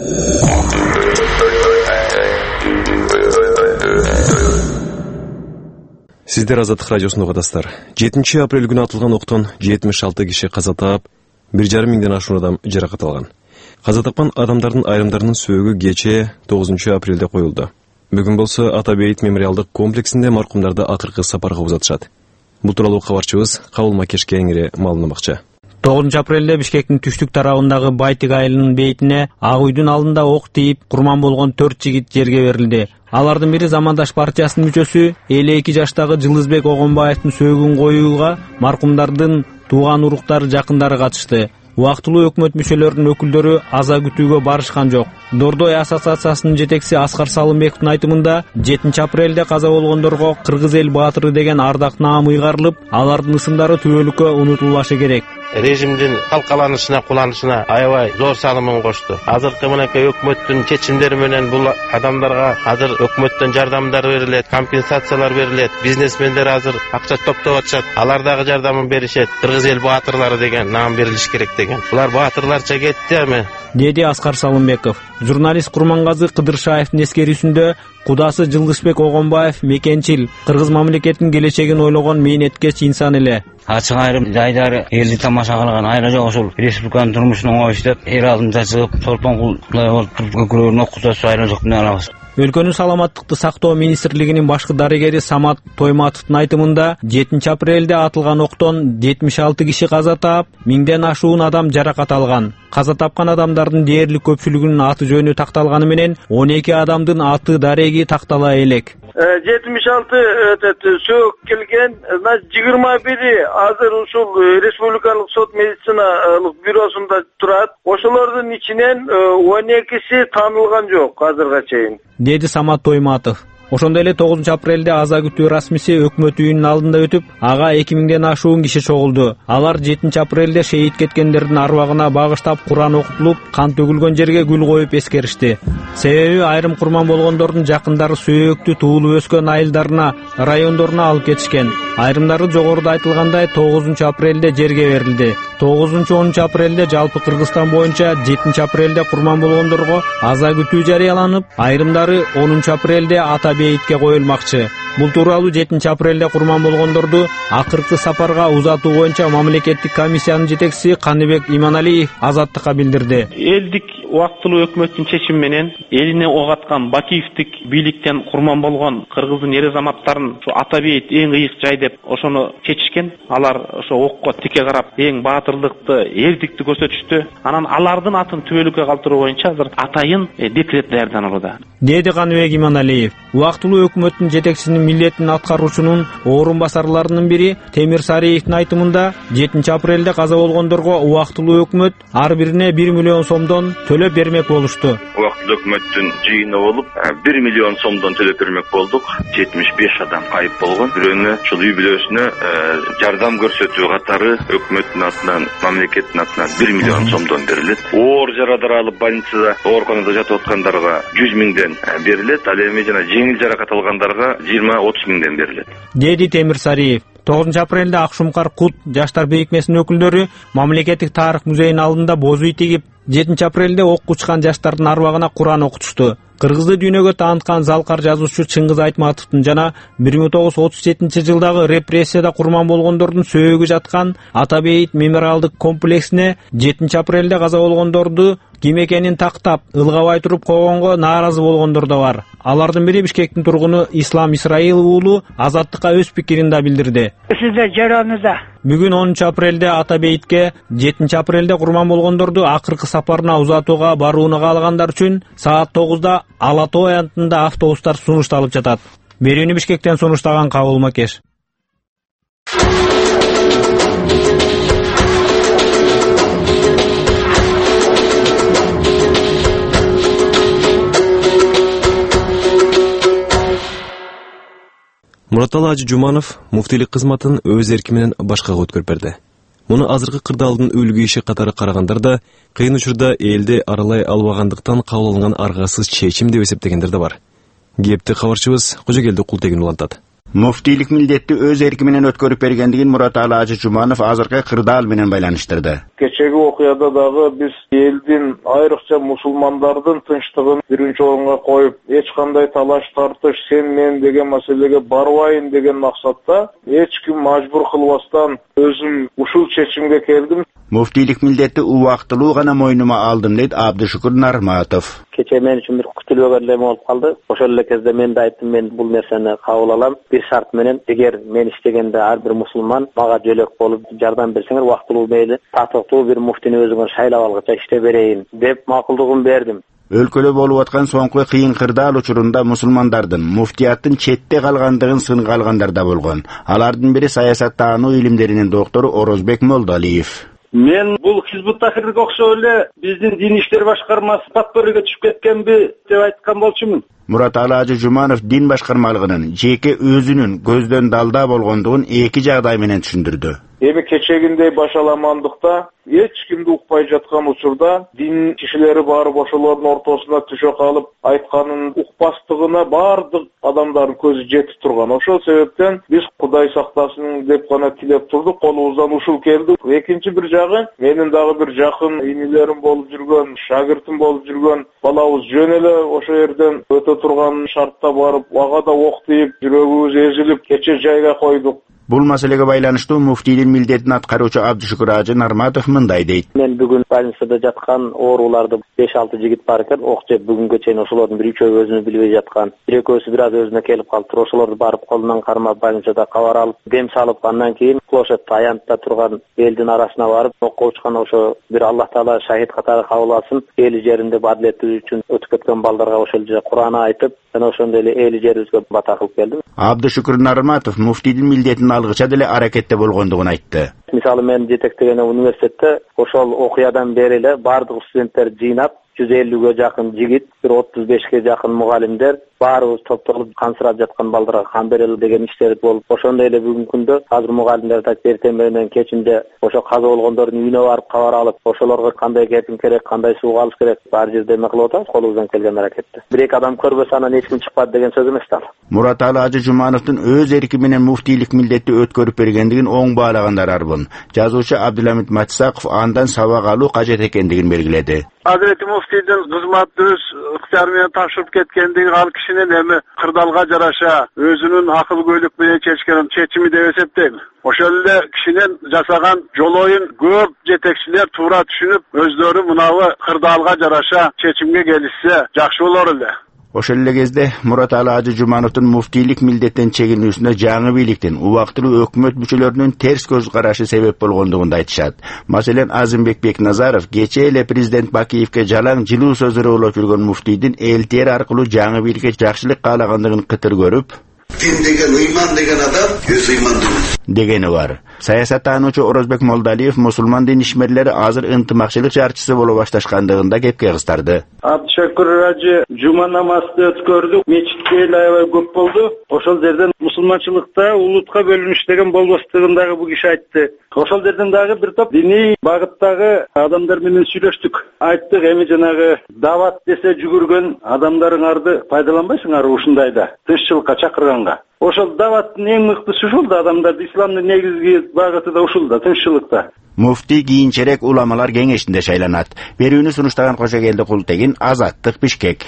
Сиздер Азаттык радиосунда угасыздар. жетинчи апрель күнү атылган октон жетимиш алты киши каза таап, бир жарым миңден ашуун адам жаракат алган. Каза тапкан адамдардын айрымдарынын сөөгү кечээ тогузунчу апрелде коюлду. Бүгүн болсо Ата Бейит мемориалдык комплексинде маркумдарды акыркы сапарга узатышат. Бул тууралуу кабарчыбыз Кабыл Макеш кеңири маалымдамакчы. тогузунчу апрелде Бишкектин түштүк тарабындагы Байтик айылынын бейитине Ак үйдүн алдында ок тийип курман болгон төрт жигит жерге берилди. Алардын бири Замандаш партиясынын мүчөсү элүү эки жаштагы Жылызбек Огонбаевдин сөөгүн коюуга маркумдардын тууган уруктары, жакындары катышты. Убактылуу өкмөт мүчөлөрүнүн өкүлдөрү аза күтүүгө барышкан жок. Дордой ассоциациясынын жетекчиси Аскар Салымбековдун айтымында жетинчи апрелде каза болгондорго Кыргыз эл баатыры деген ардак наам ыйгарылып, алардын ысымдары түбөлүккө унутулбашы керек. Режимдин талкаланышына, куланышына аябай зор салымын кошту. Азыркы мынакей өкмөттүн чечимдери менен бул адамдарга азыр өкмөттөн жардамдар берилет, компенсациялар берилет. Бизнесмендер азыр акча топтоп атышат. Алар дагы жардамын беришет. Кыргыз эл баатырлары деген наам берилиш керек деген. Булар баатырларча кетти эми, деди Аскар Салымбеков. Журналист Курмангазы Кыдыршаевдин эскерүүсүндө кудасы Жылдышбек Огонбаев мекенчил, кыргыз мамлекетинин келечегин ойлогон мээнеткеч инсан эле. Ачык айрым жайдары элди тамаша кылган айра жок, ошол республиканын турмушун оңой иштеп, эр алдында чыгып, толпон кулдай болуп, көкүрөгүн оккузасы айра жок деп алабыз. Өлкөнүн саламаттыкты сактоо министрлигинин башкы дарыгери Самат Тойматовдун айтымында жетинчи апрелде атылган октон жетимиш алты киши каза таап, миңден ашуун адам жаракат алган. Каза тапкан адамдардын дээрлик көпчүлүгүнүн аты жөнү такталганы менен он эки адамдын аты дареги тактала элек. жетимиш алты сөөк келген, жыйырма бири азыр ушул республикалык сот медициналык бюросунда турат. Ошолордун ичинен он экиси таанылган жок азырга чейин, деди Самат Тойматов. Ошондой эле тогузунчу апрелде аза күтүү расмиси өкмөт үйүнүн алдында өтүп, ага эки миңден ашуун киши чогулду. Алар жетинчи апрелде шейит кеткендердин арбагына багыштап Куран окутулуп, кан төгүлгөн жерге гүл коюп эскеришти. Себеби айрым курман болгондордун жакындары сөөктү туулуп өскөн айылдарына, райондоруна алып кетишкен. Айрымдары жогоруда айтылгандай тогузунчу апрелде жерге берилди. тогузунчу онунчу апрелде жалпы Кыргызстан боюнча жетинчи апрелде курман болгондорго аза күтүү жарыяланып, айрымдары онунчу апрелде ата бейитке коюлмакчы. Бул тууралуу жетинчи апрелде курман болгондорду акыркы сапарга узатуу боюнча мамлекеттик комиссиянын жетекчиси Каныбек Иманалиев Азаттыкка билдирди. Элдик убактылуу өкмөттүн чечими менен элине ок аткан Бакиевдик бийликтен курман болгон кыргыздын эр азаматтарын ушу ата бейит эң ыйык жай деп ошону чечишкен. Алар ошо окко тике карап эң баатырлыкты, эрдикти көрсөтүштү. Анан алардын атын түбөлүккө калтыруу боюнча азыр атайын декрет даярданууда, деди Каныбек Иманалиев. Убактылуу өкмөттүн жетекчисинин милдетин аткаруучунун орун басарларынын бири Темир Сариевдин айтымында жетинчи апрелде каза болгондорго убактылуу өкмөт ар бирине бир миллион сомдон төлөп бермек болушту. Убактылуу өкмөттүн жыйыны болуп, бир миллион сомдон төлөп бермек болдук. жетимиш беш адам айып болгон. Бирөөнө ушул үй бүлөсүнө жардам көрсөтүү катары өкмөттүн атынан, мамлекеттин атынан бир миллион сомдон берилет. Оор жарадар алып больницада, ооруканада жатып аткандарга жүз миңден берилет. Ал эми жана жеңил жаракат алгандарга жыйырма отуз миңден берилет, деди Темир Сариев. тогузунчу апрелде Акшумкар Кут жаштар бирикмесинин өкүлдөрү мамлекеттик тарых музейинин алдында боз үй тигип, жетинчи апрелде ок учкан жаштардын арбагына Куран окутушту. Кыргызды дүйнөгө тааныткан залкар жазуучу Чыңгыз Айтматовдун жана бир миң тогуз жүз отуз жетинчи жылдагы репрессияда курман болгондордун сөөгү жаткан Ата бейит мемориалдык комплексине жетинчи апрелде каза болгондорду ким экенин тактап, ылгабай туруп койгонго нааразы болгондор да бар. Алардын бири Бишкектин тургуну Ислам Исраилов уулу Азаттыкка өз пикирин да билдирди. Сизде жаранызда Бүгүн онунчу апрелде Ата бейитке, жетинчи апрелде курман болгондорду акыркы сапарына узатууга барууну каалагандар үчүн саат тогузда Ала Тоо аянтында автобустар сунушталып жатат. Берүүнү Бишкектен сунуштаган Кабыл Макеш. Мураталы Ажы Жуманов муфтийлик кызматын өз эрки менен башкага өткөрүп берди. Муну азыркы кырдаалдын үлгү иши катары карагандар да кыйын учурда элди аралай албагандыктан кабыл алынган аргасыз чечим деп эсептегендер да бар. Кепти кабарчыбыз Кожогелди Култегин улантат. Муфтийлик милдетти өз эрки менен өткөрүп бергендигин Мураталы Ажы Жуманов азыркы кырдаал менен байланыштырды. Кечеги окуяда дагы биз элдин, айрыкча мусулмандардын тынчтыгын биринчи орунга коюп, эч кандай талаш тартыш, сен мен деген маселеге барбайын деген максатта эч ким мажбур кылбастан өзүм ушул чечимге келдим. Муфтийлик милдетти убактылуу гана мойнума алдым дейт Абдышукур Нарматов. Кече мен үчүн бир күтүлбөгөн эле болуп калды. Ошол эле кезде мен да айттым, мен бул нерсени кабыл алам. Бир шарт менен, эгер мен иштегенде ар бир мусулман мага жөлөк болуп жардам берсеңер, убактылуу мейли татыктуу бир муфтини өзүңөр шайлап алгыча иштей берейин деп макулдугун бердим. Өлкөдө болуп аткан соңку кыйын кырдаал учурунда мусулмандардын муфтияттын четте калгандыгын сынга алгандар да болгон. Алардын бири саясаттануу илимдеринин доктору Орозбек Молдалиев. Мен бул Хизбут Тахрирге окшоп эле биздин дин иштер башкармасы патбөргө түшүп кеткенби деп айткан болчумун. Мураталы Ажы Жуманов дин башкармалыгынын жеке өзүнүн көздөн далда болгондугун эки жагдай менен түшүндүрдү. Эми кечегиндей башаламандыкта эч кимди укпай жаткан учурда дин кишилери барып ошолордун ортосуна түшө калып айтканын укпастыгына бардык адамдардын көзү жетип турган. Ошол себептен биз Кудай сактасын деп гана тилеп турдук, колубуздан ушул келди. Экинчи бир жагы, менин дагы бир жакын инилерим болуп жүргөн, шагиртим болуп жүргөн балабыз жөн эле ошо жерден өтө турган шартта барып, ага да ок тийип, жүрөгүбүз эзилип, кече жайга койдук. Бул маселеге байланыштуу муфтийдин милдетин аткаруучу Абдышукур Ажы Нарматов мындай дейт. Мен бүгүн больницада жаткан ооруларды беш алты жигит бар экен. Ок жеп бүгүнгө чейин ошолордун бир үчөө өзүнө билбей жаткан. Бир экөөсү бир аз өзүнө келип калыптыр. Ошолорду барып колунан кармап больницада кабар алып, дем салып, андан кийин клошетте аянтта турган элдин арасына барып, окко учкан ошо бир Аллах Таала шахид катары кабыл алсын, эли жеринде адилет үчүн өтүп кеткен балдарга ошол же Кур'ан айтып, мен ошондой эле эли жерибизге бата кылып келдим. Абдышукур Нарматов муфтийдин милдетин алгыча деле аракетте болгондугун айтты. Мисалы мен жетектеген университетте ошол окуядан бери эле бардык студенттер жыйнап жүз элүүгө жакын жигит, бир отуз бешке жакын мугалимдер баарыбыз топтолуп кансырап жаткан балдарга кан берели деген иштер болуп, ошондой эле бүгүнкү күндө азыр мугалимдер да эртең менен кечинде ошо каза болгондордун үйүнө барып кабар алып, ошолорго кандай кепин керек, кандай суу алыш керек, баары жерде эме кылып атабыз колубуздан келген аракетте. Бир эки адам көрбөсө анан эч ким чыкпат деген сөз эмес да. Мураталы Ажы Жумановдун өз эрки менен муфтийлик милдетти өткөрүп бергендигин оң баалагандар арбын. Жазуучу Абдыламит Матисаков андан сабак алуу кажет экендигин белгиледи. Hazreti Mufti'nin kızmatı öz ıhtiyarına taşırıp ketkendiği al kişinin emi kırdalga jaraşa özünün akıl göylük bilen çeşkenin çeçimi de esepteyim. O şöyle kişinin jasagan joloyun köp jetekçiler tuğra düşünüp özleri mınavı kırdalga jaraşa çeçimge gelişse jakşı olur ele. Ошол эле кезде Мураталы Ажы Жумановдун муфтийлик милдеттен чегинүүсүнө жаңы бийликтин убактылуу өкмөт мүчөлөрүнүн терс көз карашы себеп болгондугун айтышат. Маселен, Азымбек Бекназаров кечээ эле президент Бакиевке жалаң жылуу сөздөр улап жүргөн муфтийдин элтер аркылуу жаңы бийликке жакшылык каалагандыгын кытыр көрүп, Дин деген ыйман деген адам өз ыймандуу дегени бар. Саясаттануучу Орозбек Молдалиев мусулман дин ишмерлери азыр ынтымакчылык жарчысы боло башташкандыгында кепке кыстарды. Абдышукур Ажы жума намазды өткөрдүк, мечитке аябай көп болду. Ошол жерден мусулманчылыкта улутка бөлүнүш деген болбостугундагы бул киши айтты. Ошол жерден дагы бир топ диний багыттагы адамдар менен сүйлөштүк. Айттык, эми жанагы дават десе жүгүргөн адамдарыңарды пайдаланбайсыңар ушундайда. Тынччылыкка чакырганга. Ошол даваттын эң мыктысы ушул да, адамдарды исламдын негизги багыты да ушул да, тынччылыкта. Муфти кийинчерээк уламалар кеңешинде шайланат. Берүүнү сунуштаган Кожогелди Култегин, Азаттык, Бишкек.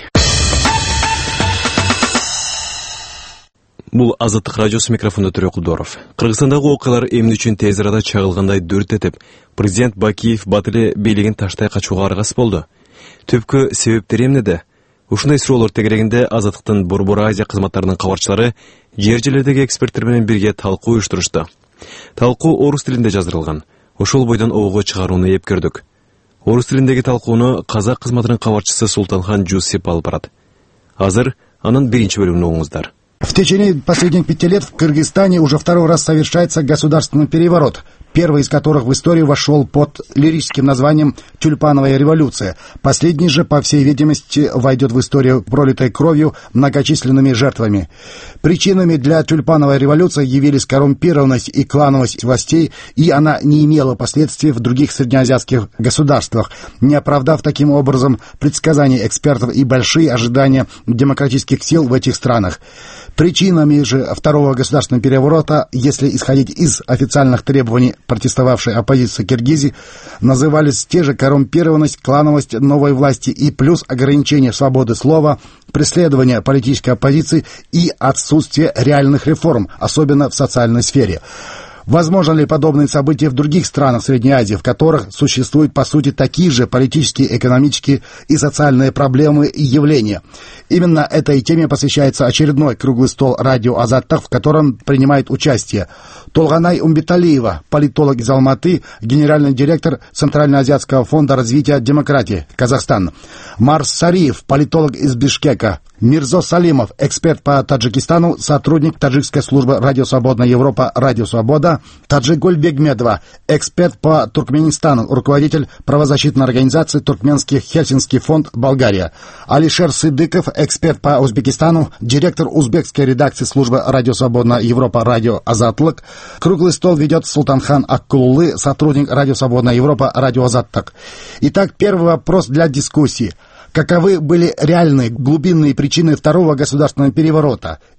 Бул Азаттык радиосу, микрофонда Төрө Кулдоров. Кыргызстандагы окуялар эмне үчүн тез арада чагылгандай дүрт этип, президент Бакиев батылы бийлигин таштай качууга аргасыз болду. Түпкү себептери эмнеде? Ушундай суроолор тегерегинде Азаттыктын Борбор Азия кызматтарынын кабарчылары жер жерлердеги эксперттер менен бирге талкуу уюштурушту. Талкуу орус тилинде жаздырылган. Ошол бойдон обого чыгарууну эп көрдүк. Орус тилиндеги талкууну казак кызматынын кабарчысы Султанхан Жусип алып барат. Азыр анын биринчи бөлүгүн угуңуздар. В течение последних пяти лет в Кыргызстане уже второй раз совершается государственный переворот, первый из которых в историю вошел под лирическим названием «Тюльпановая революция». Последний же, по всей видимости, войдет в историю пролитой кровью многочисленными жертвами. Причинами для тюльпановой революции явились коррумпированность и клановость властей, и она не имела последствий в других среднеазиатских государствах, не оправдав таким образом предсказаний экспертов и большие ожидания демократических сил в этих странах. Причинами же второго государственного переворота, если исходить из официальных требований протестовавшей оппозиции Киргизии, назывались те же коррумпированность, клановость новой власти и плюс ограничение свободы слова, преследование политической оппозиции и отсутствие реальных реформ, особенно в социальной сфере. Возможно ли подобные события в других странах Средней Азии, в которых существуют, по сути, такие же политические, экономические и социальные проблемы и явления? Именно этой теме посвящается очередной круглый стол радио «Азаттык», в котором принимает участие Толганай Умбеталиева, политолог из Алматы, генеральный директор Центральноазиатского фонда развития демократии, Казахстан; Марс Сариев, политолог из Бишкека; Мирзо Салимов, эксперт по Таджикистану, сотрудник таджикской службы «Радио Свободная Европа», «Радио Свобода», Таджигуль Бегмедова, эксперт по Туркменистану, руководитель правозащитной организации «Туркменский Хельсинский фонд», Болгария; Алишер Сыдыков, эксперт по Узбекистану, директор узбекской редакции службы «Радио Свободная Европа», «Радио Азатлык». Круглый стол ведет Султанхан Аккулулы, сотрудник «Радио Свободная Европа», «Радио Азаттык». Итак, первый вопрос для дискуссии. Каковы были реальные глубинные причины второго государственного переворота?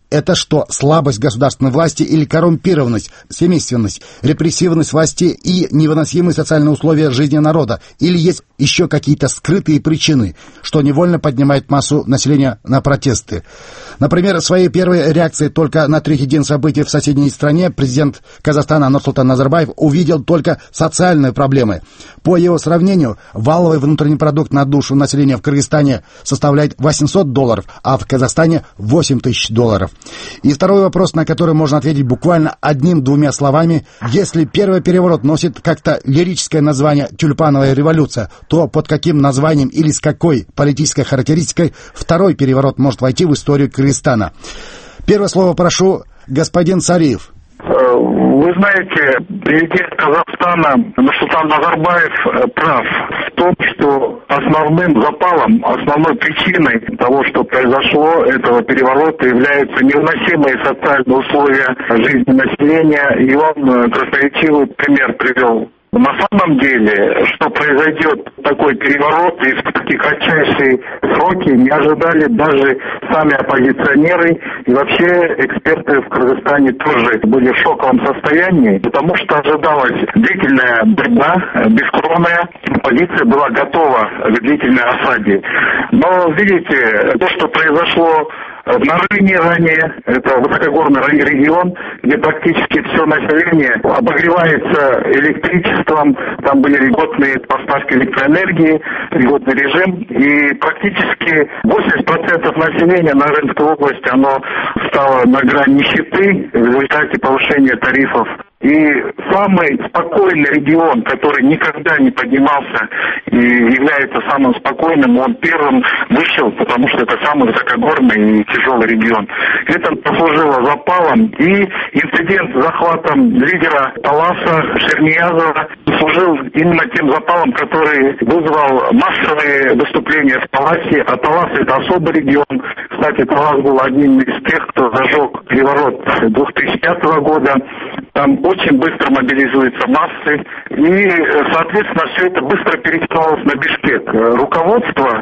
Это что, слабость государственной власти или коррумпированность, семейственность, репрессивность власти и невыносимые социальные условия жизни народа? Или есть еще какие-то скрытые причины, что невольно поднимает массу населения на протесты? Например, своей первой реакцией только на третий день событий в соседней стране президент Казахстана Нурсултан Назарбаев увидел только социальные проблемы. По его сравнению, валовый внутренний продукт на душу населения в Кыргызстане составляет восемьсот долларов, а в Казахстане восемь тысяч долларов. И второй вопрос, на который можно ответить буквально одним-двумя словами. Если первый переворот носит как-то лирическое название «Тюльпановая революция», то под каким названием или с какой политической характеристикой второй переворот может войти в историю Кыргызстана? Первое слово прошу господин Сариев. Вы знаете, президент Казахстана Нурсултан Назарбаев прав в том, что основным запалом, основной причиной того, что произошло, этого переворота, являются невыносимые социальные условия жизни населения, и он красноречивый пример привел. На самом деле, что произойдет такой переворот и в такие кратчайшие сроки, не ожидали даже сами оппозиционеры, и вообще эксперты в Кыргызстане тоже были в шоковом состоянии, потому что ожидалась длительная борьба, бескровная, оппозиция была готова к длительной осаде. Но, видите, то, что произошло в Нарыне ранее, это высокогорный регион, где практически все население обогревается электричеством, там были льготные поставки электроэнергии, льготный режим, и практически восемьдесят процентов населения Нарынской области, оно стало на грани нищеты в результате повышения тарифов. И самый спокойный регион, который никогда не поднимался и является самым спокойным, он первым вышел, потому что это самый высокогорный и тяжелый регион. Это послужило запалом, и инцидент с захватом лидера Таласа Шерниязова служил именно тем запалом, который вызвал массовые выступления в Таласе. А Талас — это особый регион. Кстати, Талас был одним из тех, кто зажег переворот две тысячи пятого года. Там очень быстро мобилизуются массы, и, соответственно, все это быстро перекинулось на Бишкек. Руководство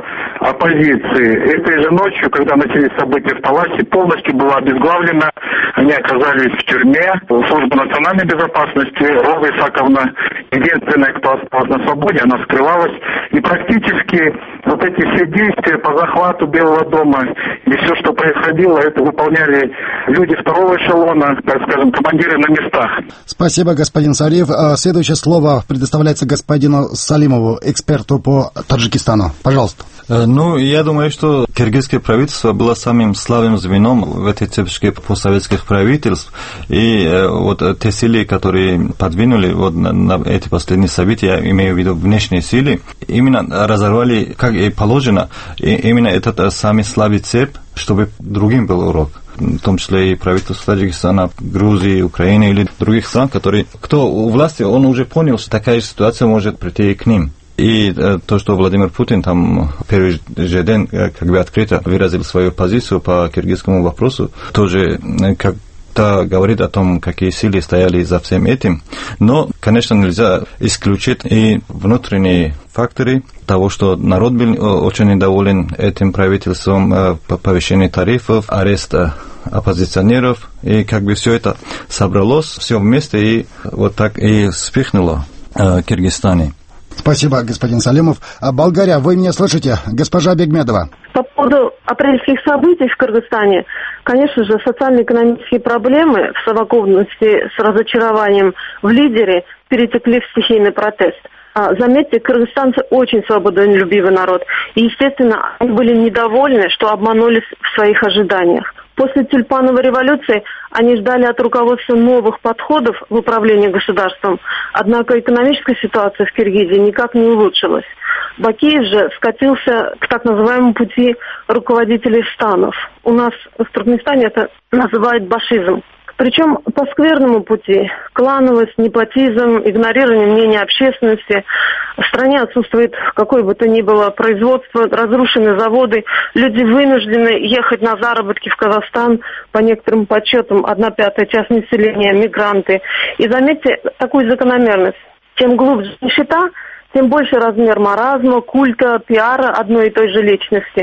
оппозиции этой же ночью, когда начались события в Таласе, полностью было обезглавлено. Они оказались в тюрьме. Служба национальной безопасности, Роза Исаковна, единственная, кто осталась на свободе, она скрывалась. И практически вот эти все действия по захвату Белого дома и все, что происходило, это выполняли люди второго эшелона, так скажем, командиры на местах. Спасибо, господин Сариев. Следующее слово предоставляется господину Салимову, эксперту по Таджикистану. Пожалуйста. Ну, я думаю, что киргизское правительство было самым слабым звеном в этой цепочке постсоветских правительств. И вот те силы, которые подвинули вот на, на эти последние события, я имею в виду внешние силы, именно разорвали, как и положено, и именно этот самый слабый цепь, чтобы другим был урок. В том числе и правительство Таджикистана, Грузии, Украины или других стран, которые, кто у власти, он уже понял, что такая ситуация может прийти и к ним. И э, то, что Владимир Путин там в первый же день как бы открыто выразил свою позицию по киргизскому вопросу, тоже э, как то говорит о том, какие силы стояли за всем этим. Но, конечно, нельзя исключить и внутренние факторы того, что народ был очень недоволен этим правительством, повышение тарифов, арест оппозиционеров, и как бы все это собралось, все вместе, и вот так и вспыхнуло в Киргизстане. Спасибо, господин Салимов. А Болгария, вы меня слышите? Госпожа Бегмедова. По поводу апрельских событий в Кыргызстане, конечно же, социально-экономические проблемы в совокупности с разочарованием в лидере перетекли в стихийный протест. Заметьте, кыргызстанцы очень свободолюбивый народ. И, естественно, они были недовольны, что обманулись в своих ожиданиях. После тюльпановой революции они ждали от руководства новых подходов в управлении государством. Однако экономическая ситуация в Киргизии никак не улучшилась. Бакиев же скатился к так называемому пути руководителей станов. У нас в Туркменистане это называют башизм. Причем по скверному пути. Клановость, непотизм, игнорирование мнения общественности. В стране отсутствует какое бы то ни было производство, разрушены заводы. Люди вынуждены ехать на заработки в Казахстан. По некоторым подсчетам, одна пятая часть населения – мигранты. И заметьте такую закономерность. Чем глубже нищета, тем больше размер маразма, культа, пиара одной и той же личности.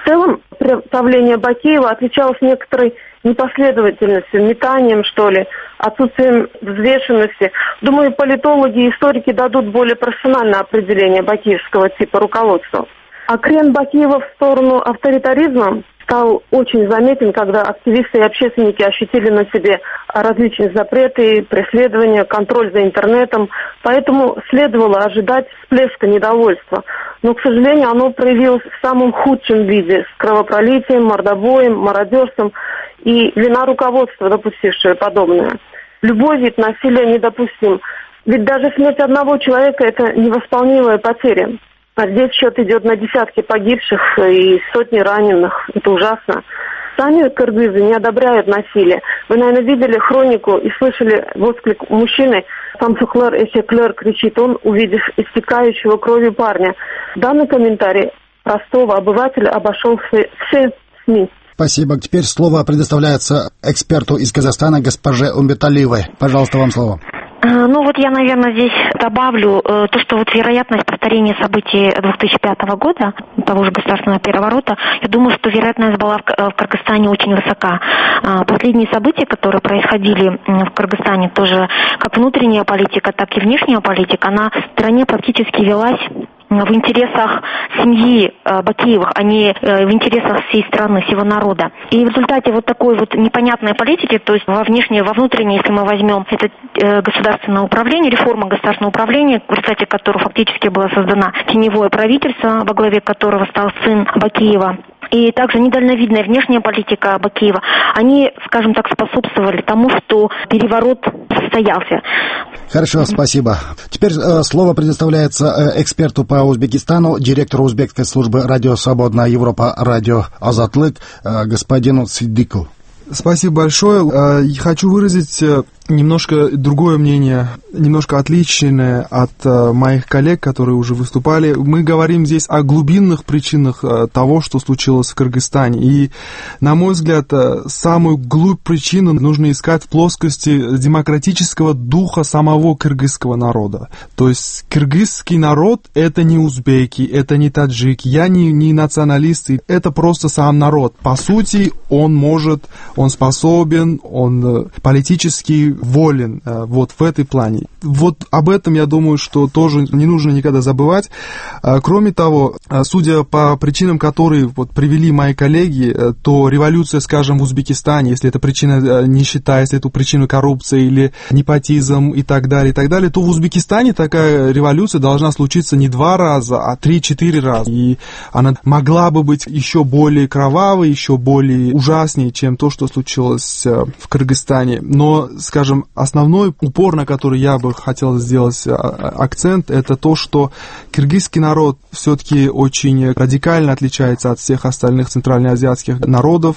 В целом, правление Бакиева отличалось некоторой непоследовательностью, метанием, что ли, отсутствием взвешенности. Думаю, политологи и историки дадут более профессиональное определение бакиевского типа руководства. А крен Бакиева в сторону авторитаризма стал очень заметен, когда активисты и общественники ощутили на себе различные запреты, преследования, контроль за интернетом. Поэтому следовало ожидать всплеска недовольства. Но, к сожалению, оно проявилось в самом худшем виде, с кровопролитием, мордобоем, мародерством, и вина руководства, допустившее подобное. Любой вид насилия недопустим. Ведь даже смерть одного человека – это невосполнимая потеря. А здесь счет идет на десятки погибших и сотни раненых. Это ужасно. Сами кыргызы не одобряют насилие. Вы, наверное, видели хронику и слышали восклик мужчины «Самсуклер эшеклер», кричит он, увидев истекающего кровью парня. Данный комментарий простого обывателя обошел все, все СМИ. Спасибо. Теперь слово предоставляется эксперту из Казахстана госпоже Умбеталиевой. Пожалуйста, вам слово. Ну вот я, наверное, здесь добавлю э, то, что вот вероятность повторения событий две тысячи пятого года, того же государственного переворота, я думаю, что вероятность была в, в Кыргызстане очень высока. А последние события, которые происходили в Кыргызстане, тоже как внутренняя политика, так и внешняя политика, она в стране практически велась в интересах семьи э, Бакиевых, а не э, в интересах всей страны, всего народа. И в результате вот такой вот непонятной политики, то есть во внешнее, во внутреннее, если мы возьмем это э, государственное управление, реформа государственного управления, в результате которой фактически было создано теневое правительство, во главе которого стал сын Бакиева, и также недальновидная внешняя политика Бакиева, они, скажем так, способствовали тому, что переворот состоялся. Хорошо, спасибо. Теперь э, слово предоставляется э, эксперту по Узбекистану, директору узбекской службы радио «Свободная Европа», радио «Азатлык», э, господину Сиддику. Спасибо большое. Э, хочу выразить э, немножко другое мнение, немножко отличное от э, моих коллег, которые уже выступали. Мы говорим здесь о глубинных причинах э, того, что случилось в Кыргызстане. И, на мой взгляд, э, самую глубь причины нужно искать в плоскости демократического духа самого кыргызского народа. То есть кыргызский народ — это не узбеки, это не таджики, я не, не националист, это просто сам народ. По сути, он может, он способен, он э, политически волен э, вот в этой плане. Вот об этом, я думаю, что тоже не нужно никогда забывать. Э, кроме того, э, судя по причинам, которые вот привели мои коллеги, э, то революция, скажем, в Узбекистане, если это причина э, нищета, если это причина коррупция или непотизм и так далее, и так далее, то в Узбекистане такая революция должна случиться не два раза, а три-четыре раза. И она могла бы быть еще более кровавой, еще более ужаснее, чем то, что случилось э, в Кыргызстане. Но, скажем, Скажем, основной упор, на который я бы хотел сделать акцент, это то, что киргизский народ все-таки очень радикально отличается от всех остальных центральноазиатских народов.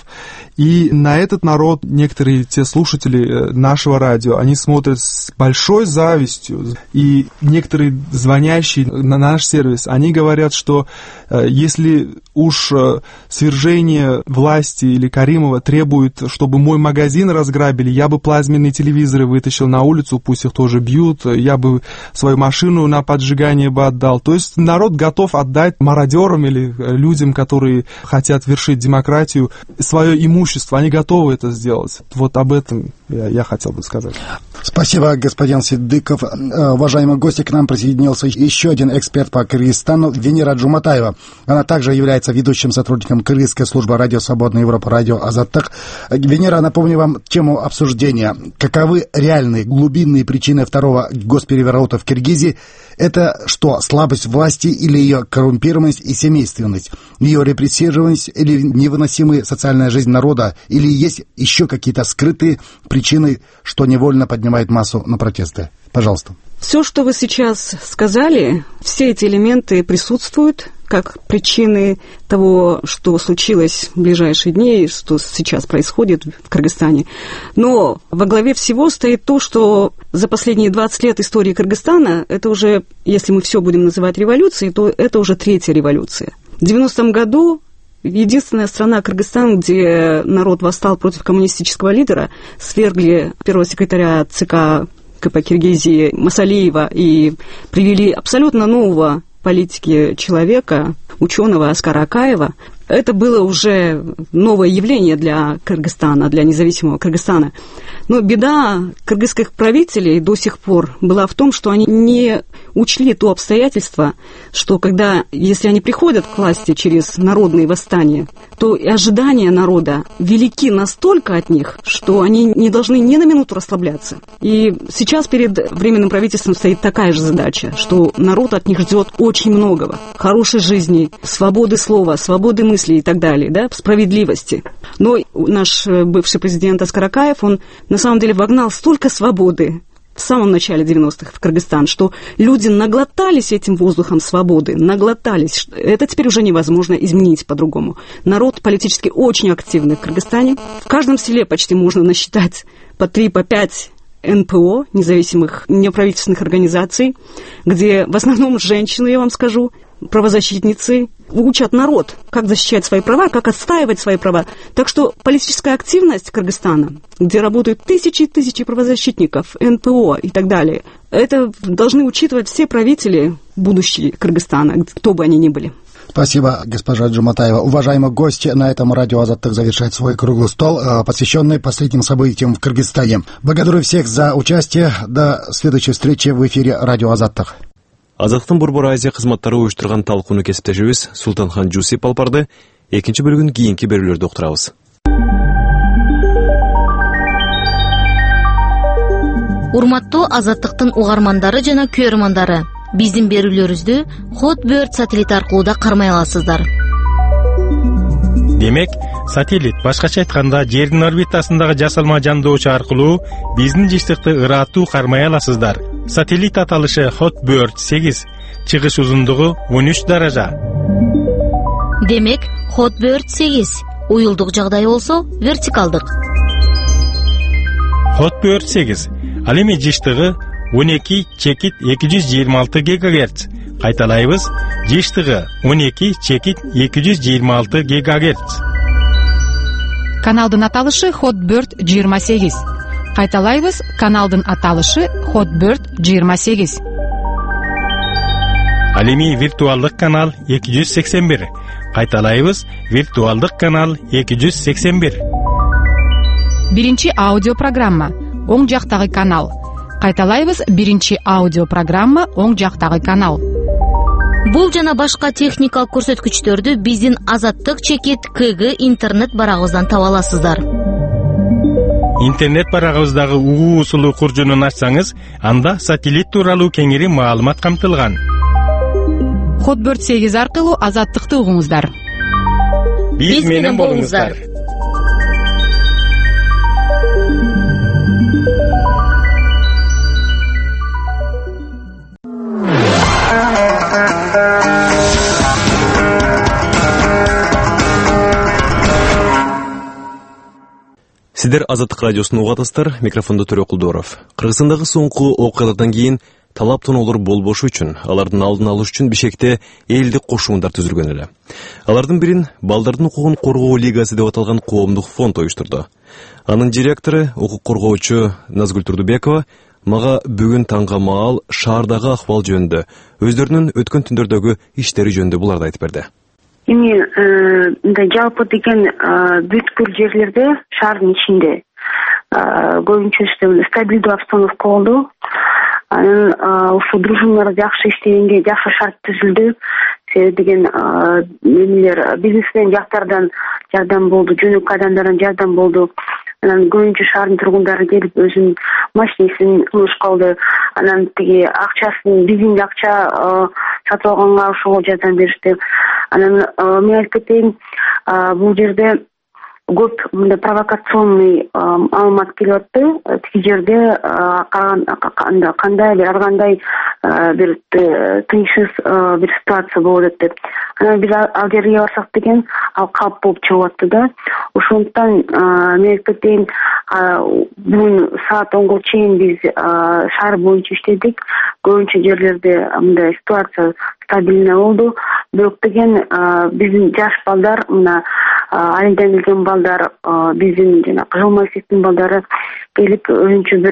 И на этот народ некоторые те слушатели нашего радио, они смотрят с большой завистью. И некоторые звонящие на наш сервис, они говорят, что если уж свержение власти или Каримова требует, чтобы мой магазин разграбили, я бы плазменный телевизор вытащил на улицу, пусть их тоже бьют, я бы свою машину на поджигание бы отдал. То есть народ готов отдать мародерам или людям, которые хотят вершить демократию, свое имущество, они готовы это сделать. Вот об этом я, я хотел бы сказать. Спасибо, господин Сиддыков. Уважаемые гости, к нам присоединился еще один эксперт по Кыргызстану, Венера Джуматаева. Она также является ведущим сотрудником Кыргызской службы радио «Свободная Европа», радио «Азаттык». Венера, напомню вам тему обсуждения. Каковы реальные глубинные причины второго госпереворота в Киргизии? Это что, слабость власти или ее коррумпированность и семейственность? Ее репрессированность или невыносимая социальная жизнь народа? Или есть еще какие-то скрытые причины, что невольно поднимает массу на протесты? Пожалуйста. Все, что вы сейчас сказали, все эти элементы присутствуют как причины того, что случилось в ближайшие дни, что сейчас происходит в Кыргызстане. Но во главе всего стоит то, что за последние двадцать лет истории Кыргызстана, это уже, если мы все будем называть революцией, то это уже третья революция. В девяностом году единственная страна, Кыргызстан, где народ восстал против коммунистического лидера, свергли первого секретаря ЦК КП Киргизии Масалиева и привели абсолютно нового политики человека, ученого Аскара Акаева. Это было уже новое явление для Кыргызстана, для независимого Кыргызстана. Но беда кыргызских правителей до сих пор была в том, что они не учли то обстоятельство, что когда, если они приходят к власти через народные восстания, то и ожидания народа велики настолько от них, что они не должны ни на минуту расслабляться. И сейчас перед Временным правительством стоит такая же задача, что народ от них ждет очень многого. Хорошей жизни, свободы слова, свободы мысли и так далее, да, справедливости. Но наш бывший президент Аскар Акаев, он на самом деле вогнал столько свободы в самом начале девяностых в Кыргызстан, что люди наглотались этим воздухом свободы, наглотались. Это теперь уже невозможно изменить по-другому. Народ политически очень активный в Кыргызстане. В каждом селе почти можно насчитать по три, по пять эн пэ о, независимых неправительственных организаций, где в основном женщины, я вам скажу, правозащитницы, учат народ, как защищать свои права, как отстаивать свои права. Так что политическая активность Кыргызстана, где работают тысячи и тысячи правозащитников, эн пэ о и так далее, это должны учитывать все правители будущего Кыргызстана, кто бы они ни были. Спасибо, госпожа Джуматаева. Уважаемые гости, на этом радио Азаттык завершает свой круглый стол, посвященный последним событиям в Кыргызстане. Благодарю всех за участие. До следующей встречи в эфире радио Азаттык. Азаттыктын Борбор Азия кызматтары уюштурган талкууну кесиптешибиз Султанхан Жусип алып барды. Экинчи бөлүгүн кийинки берүүлөрдө уктурабыз. Урматтуу Азаттыктын угармандары жана көрөрмандары, биздин берүүлөрүбүздү Hotbird сателлит аркылуу да кармай аласыздар. Демек, сателлит башкача айтканда жердин орбитасындагы жасалма жандоочу аркылуу биздин жыштыкты ыраттуу кармай аласыздар. Сателлит аталышы Hotbird сегиз, чыгыш узундугу он үч даража. Демек, Hotbird сегиз, уюлдук жагдай болсо вертикалдык. Hotbird сегиз, ал эми жыштыгы он эки чекит эки жүз жыйырма алты гигагерц. Кайталайбыз, жыштыгы он эки чекит эки жүз жыйырма алты гигагерц. Каналдын аталышы Hotbird жыйырма сегиз. Кайталайбыз, каналдын аталышы Hotbird жыйырма сегиз. Ал эми виртуалдык канал эки жүз сексен бир. Кайталайбыз, виртуалдык канал эки жүз сексен бир. Биринчи аудио программа, оң жактагы канал. Кайталайбыз, биринчи аудио программа, оң жактагы канал. Бул жана башка техникалык көрсөткүчтөрдү биздин Азаттык чекит кг интернет барагыбыздан таба аласыздар. Интернет барагыбыздагы угуу усулу куржунун ачсаңыз, анда сателлит тууралуу кеңири маалымат камтылган. Hotbird сегиз аркылуу Азаттыкты угуңуздар. Биз менен болуңуздар. Сидер Азаттык радиосун угатасыздар, микрофондо Төрө Кулдоров. Кыргызстандагы соңку окуялардан кийин талап тоноолор болбошу үчүн, алардын алдын алыш үчүн Бишкекте элдик кошуундар түзүлгөн эле. Алардын бирин Балдардын укугун коргоо лигасы деп аталган коомдук фонд уюштурду. Анын директору, укук коргоочу Назгүл Турдубекова мага бүгүн таңга маал шаардагы акыбал жөнүндө, өздөрүнүн өткөн түндөрдөгү иштери жөнүндө буларды айтып берди. Эми мындай жалпы деген бүткүл жерлерде шаардын ичинде көбүнчө стабилдүү обстановка болду. Анан ушул дружиналар жакшы иштегенге жакшы шарт түзүлдү. Себеби деген эмелер бизнесмен жактардан жардам болду, жөнөкөй адамдардан жардам болду. Анан көбүнчө шаардын тургундары келип өзүнүн машинесин кылышып алды. Анан тиги акчасын, биздин акча сатып алганга ошого жардам беришти. Анан мен айтып кетейин, бул жерде көп мындай провокационный маалымат келип атты. Тиги жерде кандай бир ар кандай бир тынчсыз бир ситуация болот деп. Анан биз ал жерге барсак деген ал калп болуп чыгып атты да. Ошондуктан мен айтып кетейин, бүгүн саат онго чейин биз шаар боюнча иштедик. Көбүнчө жерлерде мындай ситуация стабильный болду. Бирок деген биздин жаш балдар, мына айылдан келген балдар, биздин жана Кызыл Массивдин балдары келип өзүнчө бир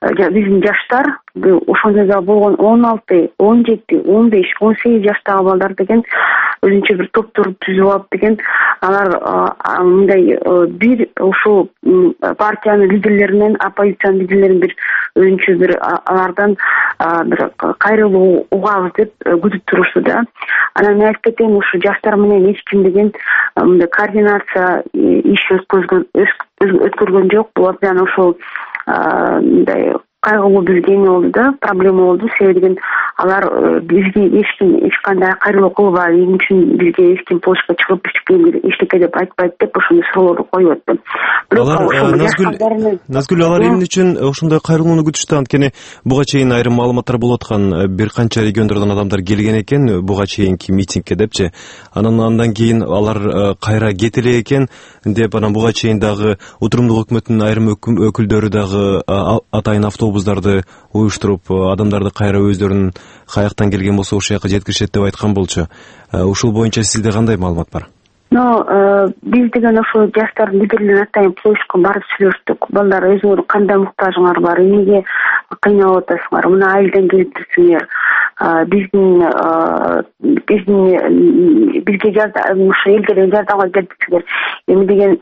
биздин жаштар ошол жерде болгон он алты он жети он беш он сегиз жаштагы балдар деген өзүнчө бир топтор түзүп алып деген алар мындай бир ушул партиянын лидерлеринен оппозициянын лидерлерин бир өзүнчө бир алардан бир кайрылуу угабыз деп күтүп турушты да. Анан мен айтып кетейин, ушу жаштар менен эч ким деген мындай координация иш өткөргөн өткөргөн жок. Бул абдан ошол мындай кайгылуу бизге эме болду да, проблема болду. Себеби деген алар бизге эч ким эч кандай кайрылуу кылбайт, эмне үчүн бизге эч ким площадька чыгып эчтеке деп айтпайт деп ошондой суроолорду коюп атты. Алар Назгүл Назгүл алар эмне үчүн ошондой кайрылууну күтүштү? Анткени буга чейин айрым маалыматтар болуп аткан, бир канча региондордон адамдар келген экен буга чейинки митингке депчи. Анан андан кийин алар кайра кете элек экен деп, анан буга чейин дагы отурумдук өкмөттүн айрым өкүлдөрү дагы атайын автобустарды уюштуруп адамдарды кайра өздөрүнүн каяктан келген болсо ошол жака жеткиришет деп айткан болчу. Ушул боюнча сизде кандай маалымат бар? Но биз деген ошо жаштардын лидерлерин атайын площадька барып сүйлөштүк. Балдар, өзүңөр кандай муктажыңар бар, эмнеге кыйналып атасыңар, мына айылдан келип турсуңар, биздин биздин бизге жардам, ошо элге жардамга келип турсуңар, эми деген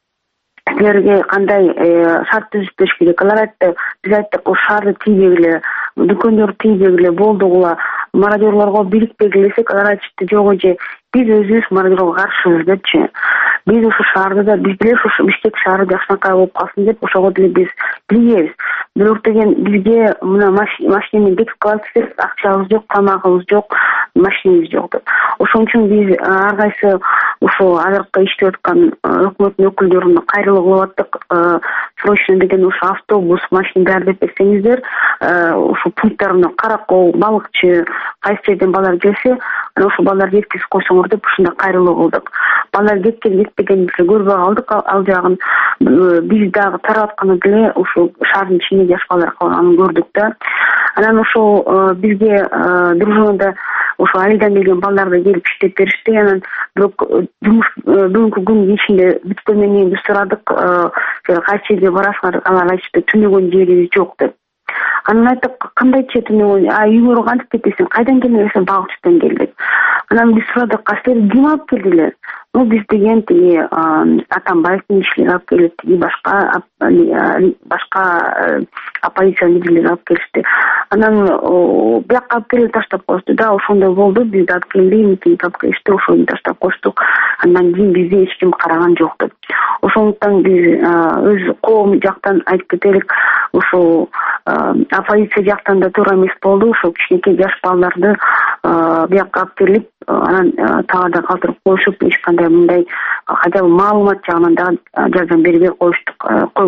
силерге кандай шарт түзүп бериш керек? Алар айтты, биз айттык, ошол шаарды тийбегиле, дүкөндөрдү тийбегиле, болдугула, мародёрлорго бириктегиле десек, алар айтышты, жок эже, биз өзүбүз мародёрго каршыбыз депчи. Биз ушул шаарды да, биз деле ушул Бишкек шаары жакшынакай болуп калсын деп ошого деле биз билебиз. Бирок деген бизге мына машинени бекип калат десек, акчабыз жок, тамагыбыз жок, машинебиз жок деп. Ошон үчүн биз ар кайсы ушул азыркы иштеп аткан өкмөттүн өкүлдөрүнө кайрылуу кылып аттык. Срочно деген ушул автобус, машина даярдап берсеңиздер, ушул пункттарына Каракол, Балыкчы, кайсы жерден балдар келсе, анан ошол балдарды жеткизип койсоңор деп ушундай кайрылуу кылдык. Балдар кеткен кетпегенин көрбөй калдык, ал жагын биз дагы таратканы деле ушул шаардын ичинде жаш балдар калганын көрдүк да. Анан ошол бизге дружинада ошо айылдан келген балдарды келип иштеп беришти. Анан бирок жумуш бүгүнкү күндүн ичинде бүткөндөн кийин биз сурадык, кайсы жерге барасыңар, алар айтышты, түнөгөн жерибиз жок деп. Анан айттык, кандай че түнөгөн, а үйгөрү кантип кетесиң, кайдан келдиң десем, Багычтан келдик. Анан биз сурадык, силер ким алып келдилер? Ну биз деген тиги Атамбаевдин ишчилери алып келет, тиги башка башка оппозициянын лидерлери алып келишти. Анан бияка алып келип таштап коюшту да, ошондой болду. Биз да келди, митинг алып келишти, ошону таштап коюштук. Андан кийин бизди эч ким караган жок деп. Ошондуктан биз өз коом жактан айтып кетелик, ушул оппозиция жактан да туура эмес болду. Ошол кичинекей жаш балдарды бияка алып келип, анан тагада калтырып коюшуп, эч кандай мындай хотя бы маалымат жагынан да жардам бербей коюштук,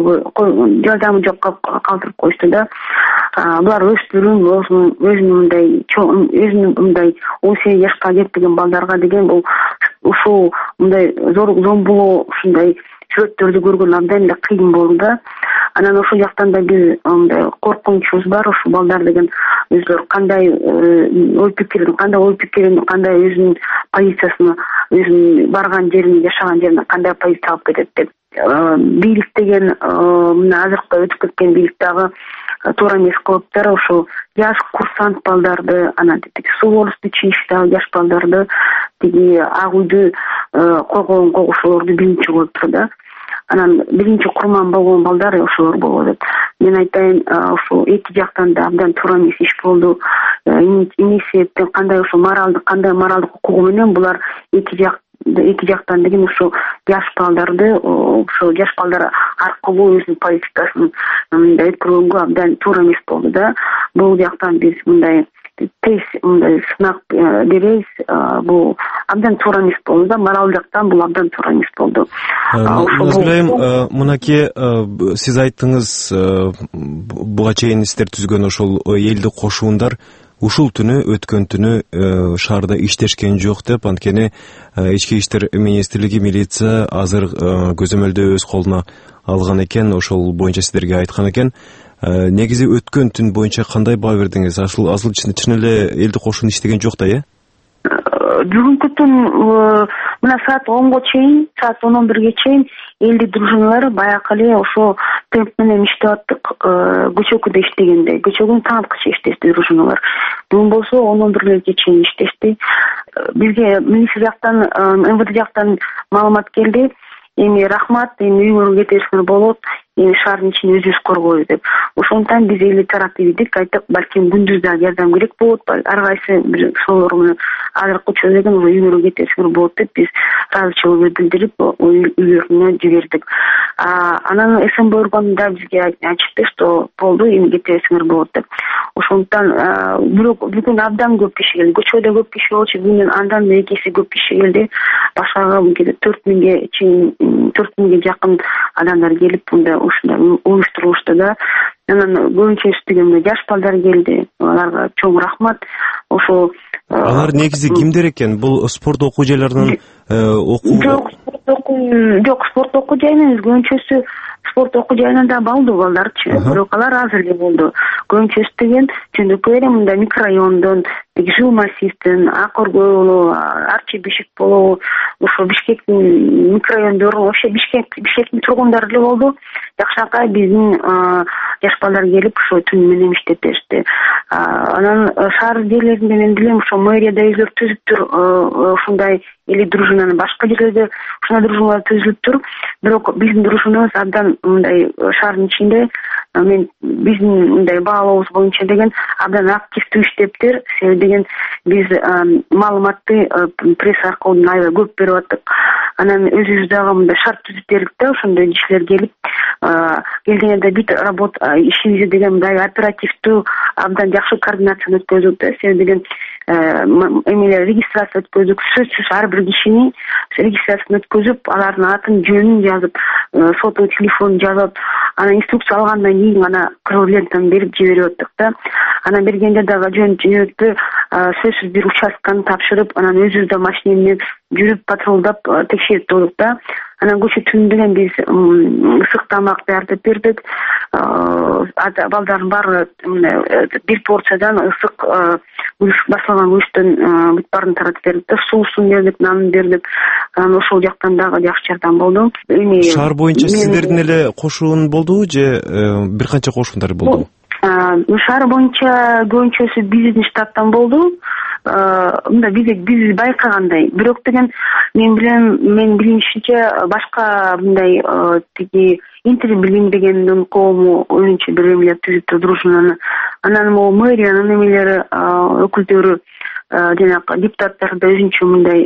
жардамы жок калтырып коюшту да. Булар өспүрүм, өзүнүн мындай өзүнүн мындай он сегиз жашка жетпеген балдарга деген бул ушул мындай зомбулоо, ушундай сүрөттөрдү көргөн абдан эле кыйын болду да. Анан ошол жактан да биз мындай коркунучубуз бар, ушул балдар деген өзүлөрү кандай ой пикирин, кандай ой пикирин, кандай өзүнүн позициясына, өзүнүн барган жерине, жашаган жерине кандай позиция алып кетет деп. Бийлик деген мына азыркы өтүп кеткен бийлик дагы туура эмес кылыптыр. Ошол жаш курсант балдарды, анан тиги суворовду чийиштагы жаш балдарды, тиги ак үйдү койгон когушуулорду биринчи коюптур да. Анан биринчи курман болгон балдар ошолор болот деп. Мен айтайын, ошол эки жактан да абдан туура эмес иш болду. Эмне себептен, кандай ошол моралдык, кандай моралдык укугу менен булар эки жак эки жактан деген ошо жаш балдарды, ошо жаш балдар аркылуу өзүнүн позициясын мындай өткөргөнгө абдан туура эмес болду да. Бул жактан биз мындай тез мындай сынак беребиз. Бул абдан туура эмес болду да, морал жактан бул абдан туура эмес болду. Назгүл, мынакей сиз айттыңыз, буга чейин сиздер түзгөн ошол элди кошуундар ушул түнү, өткөн түнү шаарда иштешкен жок деп, анткени ички иштер министрлиги, милиция азыр көзөмөлдөө өз колуна алган экен, ошол боюнча сиздерге айткан экен. Негизи өткөн түн боюнча кандай баа бердиңиз? Ашыл асыл чын эле элди кошуун иштеген жок да, э? Бүгүнкү түн мына саат онго чейин, саат он он бирге чейин элди дружиналары баягы эле ошо темп менен иштеп аттык, көчөгүдө иштегенде, көчөгүн танкычы иштешти дружиналар. Бүгүн болсо он он бирлерге чейин иштешти. Бизге милиция жактан, эм вэ дэ жактан маалымат келди. Эми рахмат, эми үйүңөргө кетесиңер болот, эми шаардын ичин өзүбүз коргойлу деп. Ошондон биз эле тараттыбыдык, айттык, балким күндүз да жардам керек болот, ар кайсы бир соолор менен азыркы учурда деген үйүңөргө кетесиңер болот деп биз ыраазычылык билдирип, үйлөрүнө жибердик. Анан эс эм бэ органында бизге айтышты, что болду, эми кетесиңер болот деп. Ошондон бирок бүгүн абдан көп киши келди. Көчөдө көп киши болчу, бүгүн андан да эки эсе көп киши келди. Башкага төрт миңге чейин төрт миңге жакын адамдар келип мында ушундай уюштурулушту да. Анан көбүнчө иштеген жаш балдар келди. Аларга чоң рахмат. Ошо алар негизи кимдер экен? Бул спорт окуу жайларынын окуу Жок, спорт окуу жок, спорт окуу жайынан көбүнчөсү спорт окуу жайынан да балдуу балдарчы. Бирок алар азыр эле болду. Көбүнчөсү деген Чөндүкөй эле мында микрорайондон, Жыл массивден, Ак Оргой, Арчи Бишкек болобу, ошо Бишкектин микрорайондору, вообще Бишкек Бишкектин тургундары эле болду. Жакшакай биздин жаш балдар келип ошо түн менен иштеп беришти. Анан шаар жерлеринде мен билем, ошо мэрияда өздөрү түзүптүр, ушундай эли дружинаны башка жерлерде ушундай дружиналар түзүлүптүр. Бирок биздин дружинабыз абдан мындай шаардын ичинде мен биздин мындай баалообуз боюнча деген абдан активдүү иштептир. Себеби деген биз маалыматты пресс аркылуу аябай көп берип аттык. Анан өзүбүз дагы мындай шарт түзүп бердик да, ошондой кишилер келип келгенде бит работа ишибизди деген мындай оперативдүү абдан жакшы координацияны өткөздүк да. Себеби деген эмелер регистрация өткөздүк. Сөзсүз ар бир кишини регистрацияны өткөзүп, алардын атын, жөнүн жазып, сотовый телефонун жазып, анан инструкция алгандан кийин ана кыргыз лентаны берип жиберип аттык да. Анан бергенде дагы жөн жөнөккө сөзсүз бир участканы тапшырып, анан өзүбүз да машина менен жүрүп патрулдап текшерип турдук да. Анан көчө түндүгүн биз ысык тамак даярдап бердик. Балдардын баары бир порциядан ысык басылган гүчтөн бүт баарын таратып бердик да. Суусун бердик, нанын бердик. Анан ошол жактан дагы жакшы жардам болду. Шаар боюнча сиздердин эле кошуун болдубу же бир канча кошундар болдубу? Шаар боюнча көбүнчөсү биздин штаттан болду. Мында биз биз байкагандай, бирок деген мен билем, мен билишимче башка мындай тиги интербилим дегендин коому өзүнчө бир эмелер түзүптүр дружинаны. Анан могу мэриянын эмелери өкүлдөрү жанагы депутаттар да өзүнчө мындай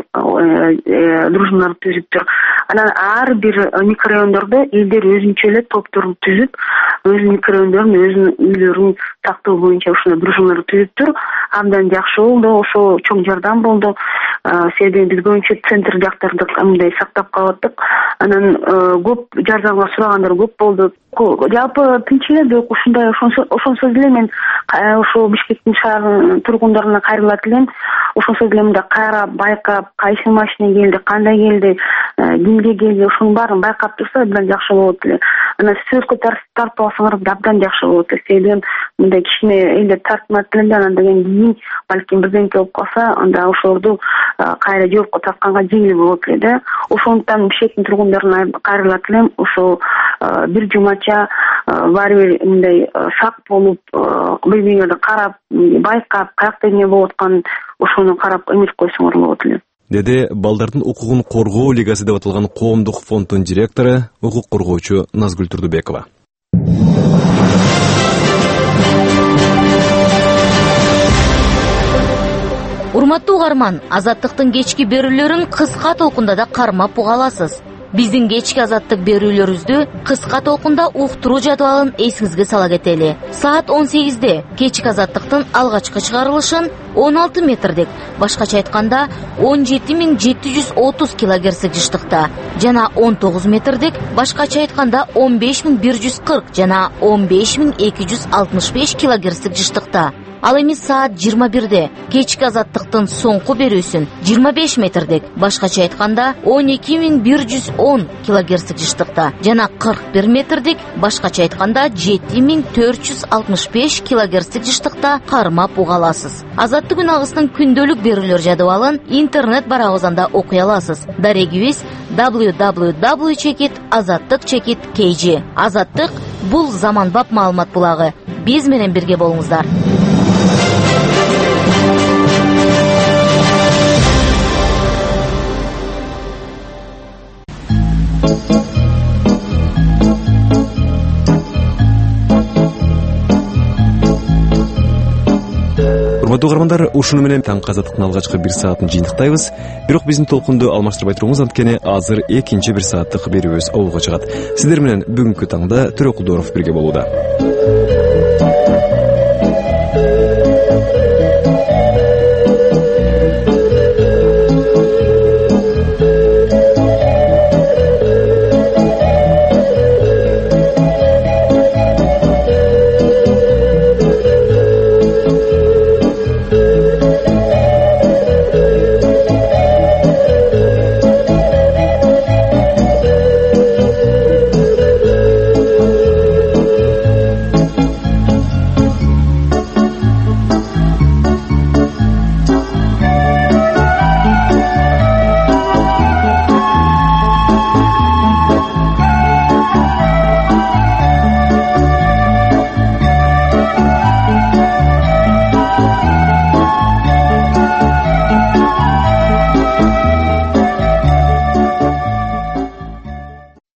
дружиналар түзүптүр. Анан ар бир микрорайондордо элдер өзүнчө эле топторун түзүп, өзүнүн микрорайондорун, өзүнүн үйлөрүн тактоо боюнча ушундай дружиналар түзүптүр. Абдан жакшы болду, ошо чоң жардам болду. Себеби биз көбүнчө центр жактарды мындай сактап калаттык. Анан көп жардамга сурагандар көп болду. Жалпы тынч эле, бирок ушундай ошонсо деле мен ошо Бишкектин шаарынын тургундарына кайрылат элем. Ошонсо деле мында кайра байкап, кайсы машина келди, кандай келди, кимге келди, ошонун баарын байкап турса абдан жакшы болот эле. Анан сөзгө тартып алсаңар абдан жакшы болот эле. Себеби мындай кичине элдер тартмат эле, анан деген кийин балким бирдеңке болуп калса, анда ошолорду кайра жоопко тартканга жеңил болот эле да. Ошондуктан Бишкектин тургундарына кайрылат элем. Ошо бир жумача баары бир мындай сак болуп, бири-бириңерди карап, байкап, каякта эмне болуп атканын ошону карап эметип койсоңор болот эле. Деди балдардын укугун коргоо лигасы деп аталган коомдук фонддун директору, укук коргоочу Назгүл Турдубекова. Урматтуу угарман, Азаттыктын кечки берүүлөрүн кыска толкунда да кармап уга аласыз. Биздин кечки Азаттык берүүлөрүбүздү кыска толкунда уктуруу жадвалын эсиңизге сала кетели. Саат он сегизде кечки Азаттыктын алгачкы чыгарылышын он алты метрдик, башкача айтканда он жети миң жети жүз отуз килогерц жыштыкта жана он тогуз метрдик, башкача айтканда он беш миң бир жүз кырк жана он беш миң эки жүз алтымыш беш килогерц жыштыкта. Ал эми саат жыйырма бирде кечки азаттыктын соңку берүүсүн жыйырма беш метрдик, башкача айтканда он эки миң бир жүз он килогерц жыштыкта жана кырк бир метрдик, башкача айтканда жети миң төрт жүз алтымыш беш килогерц жыштыкта кармап уга аласыз. Азаттык үн агысынын күндөлүк берүүлөр жадыбалын интернет барабызында окуй аласыз. Дарегибиз дабл ю дабл ю дабл ю чекит азаттык чекит кей джи. Азаттык бул заманбап маалымат булагы. Биз менен бирге болуңуздар. Урматтуу угармандар, ушуну менен таңкы азаттыктын алгачкы бир саатын жыйынтыктайбыз. Бирок биздин толкунду алмаштырбай туруңуз, анткени азыр экинчи бир сааттык берүүбүз оболго чыгат. Сиздер менен бүгүнкү таңда Төрөкулдоров бирге болууда.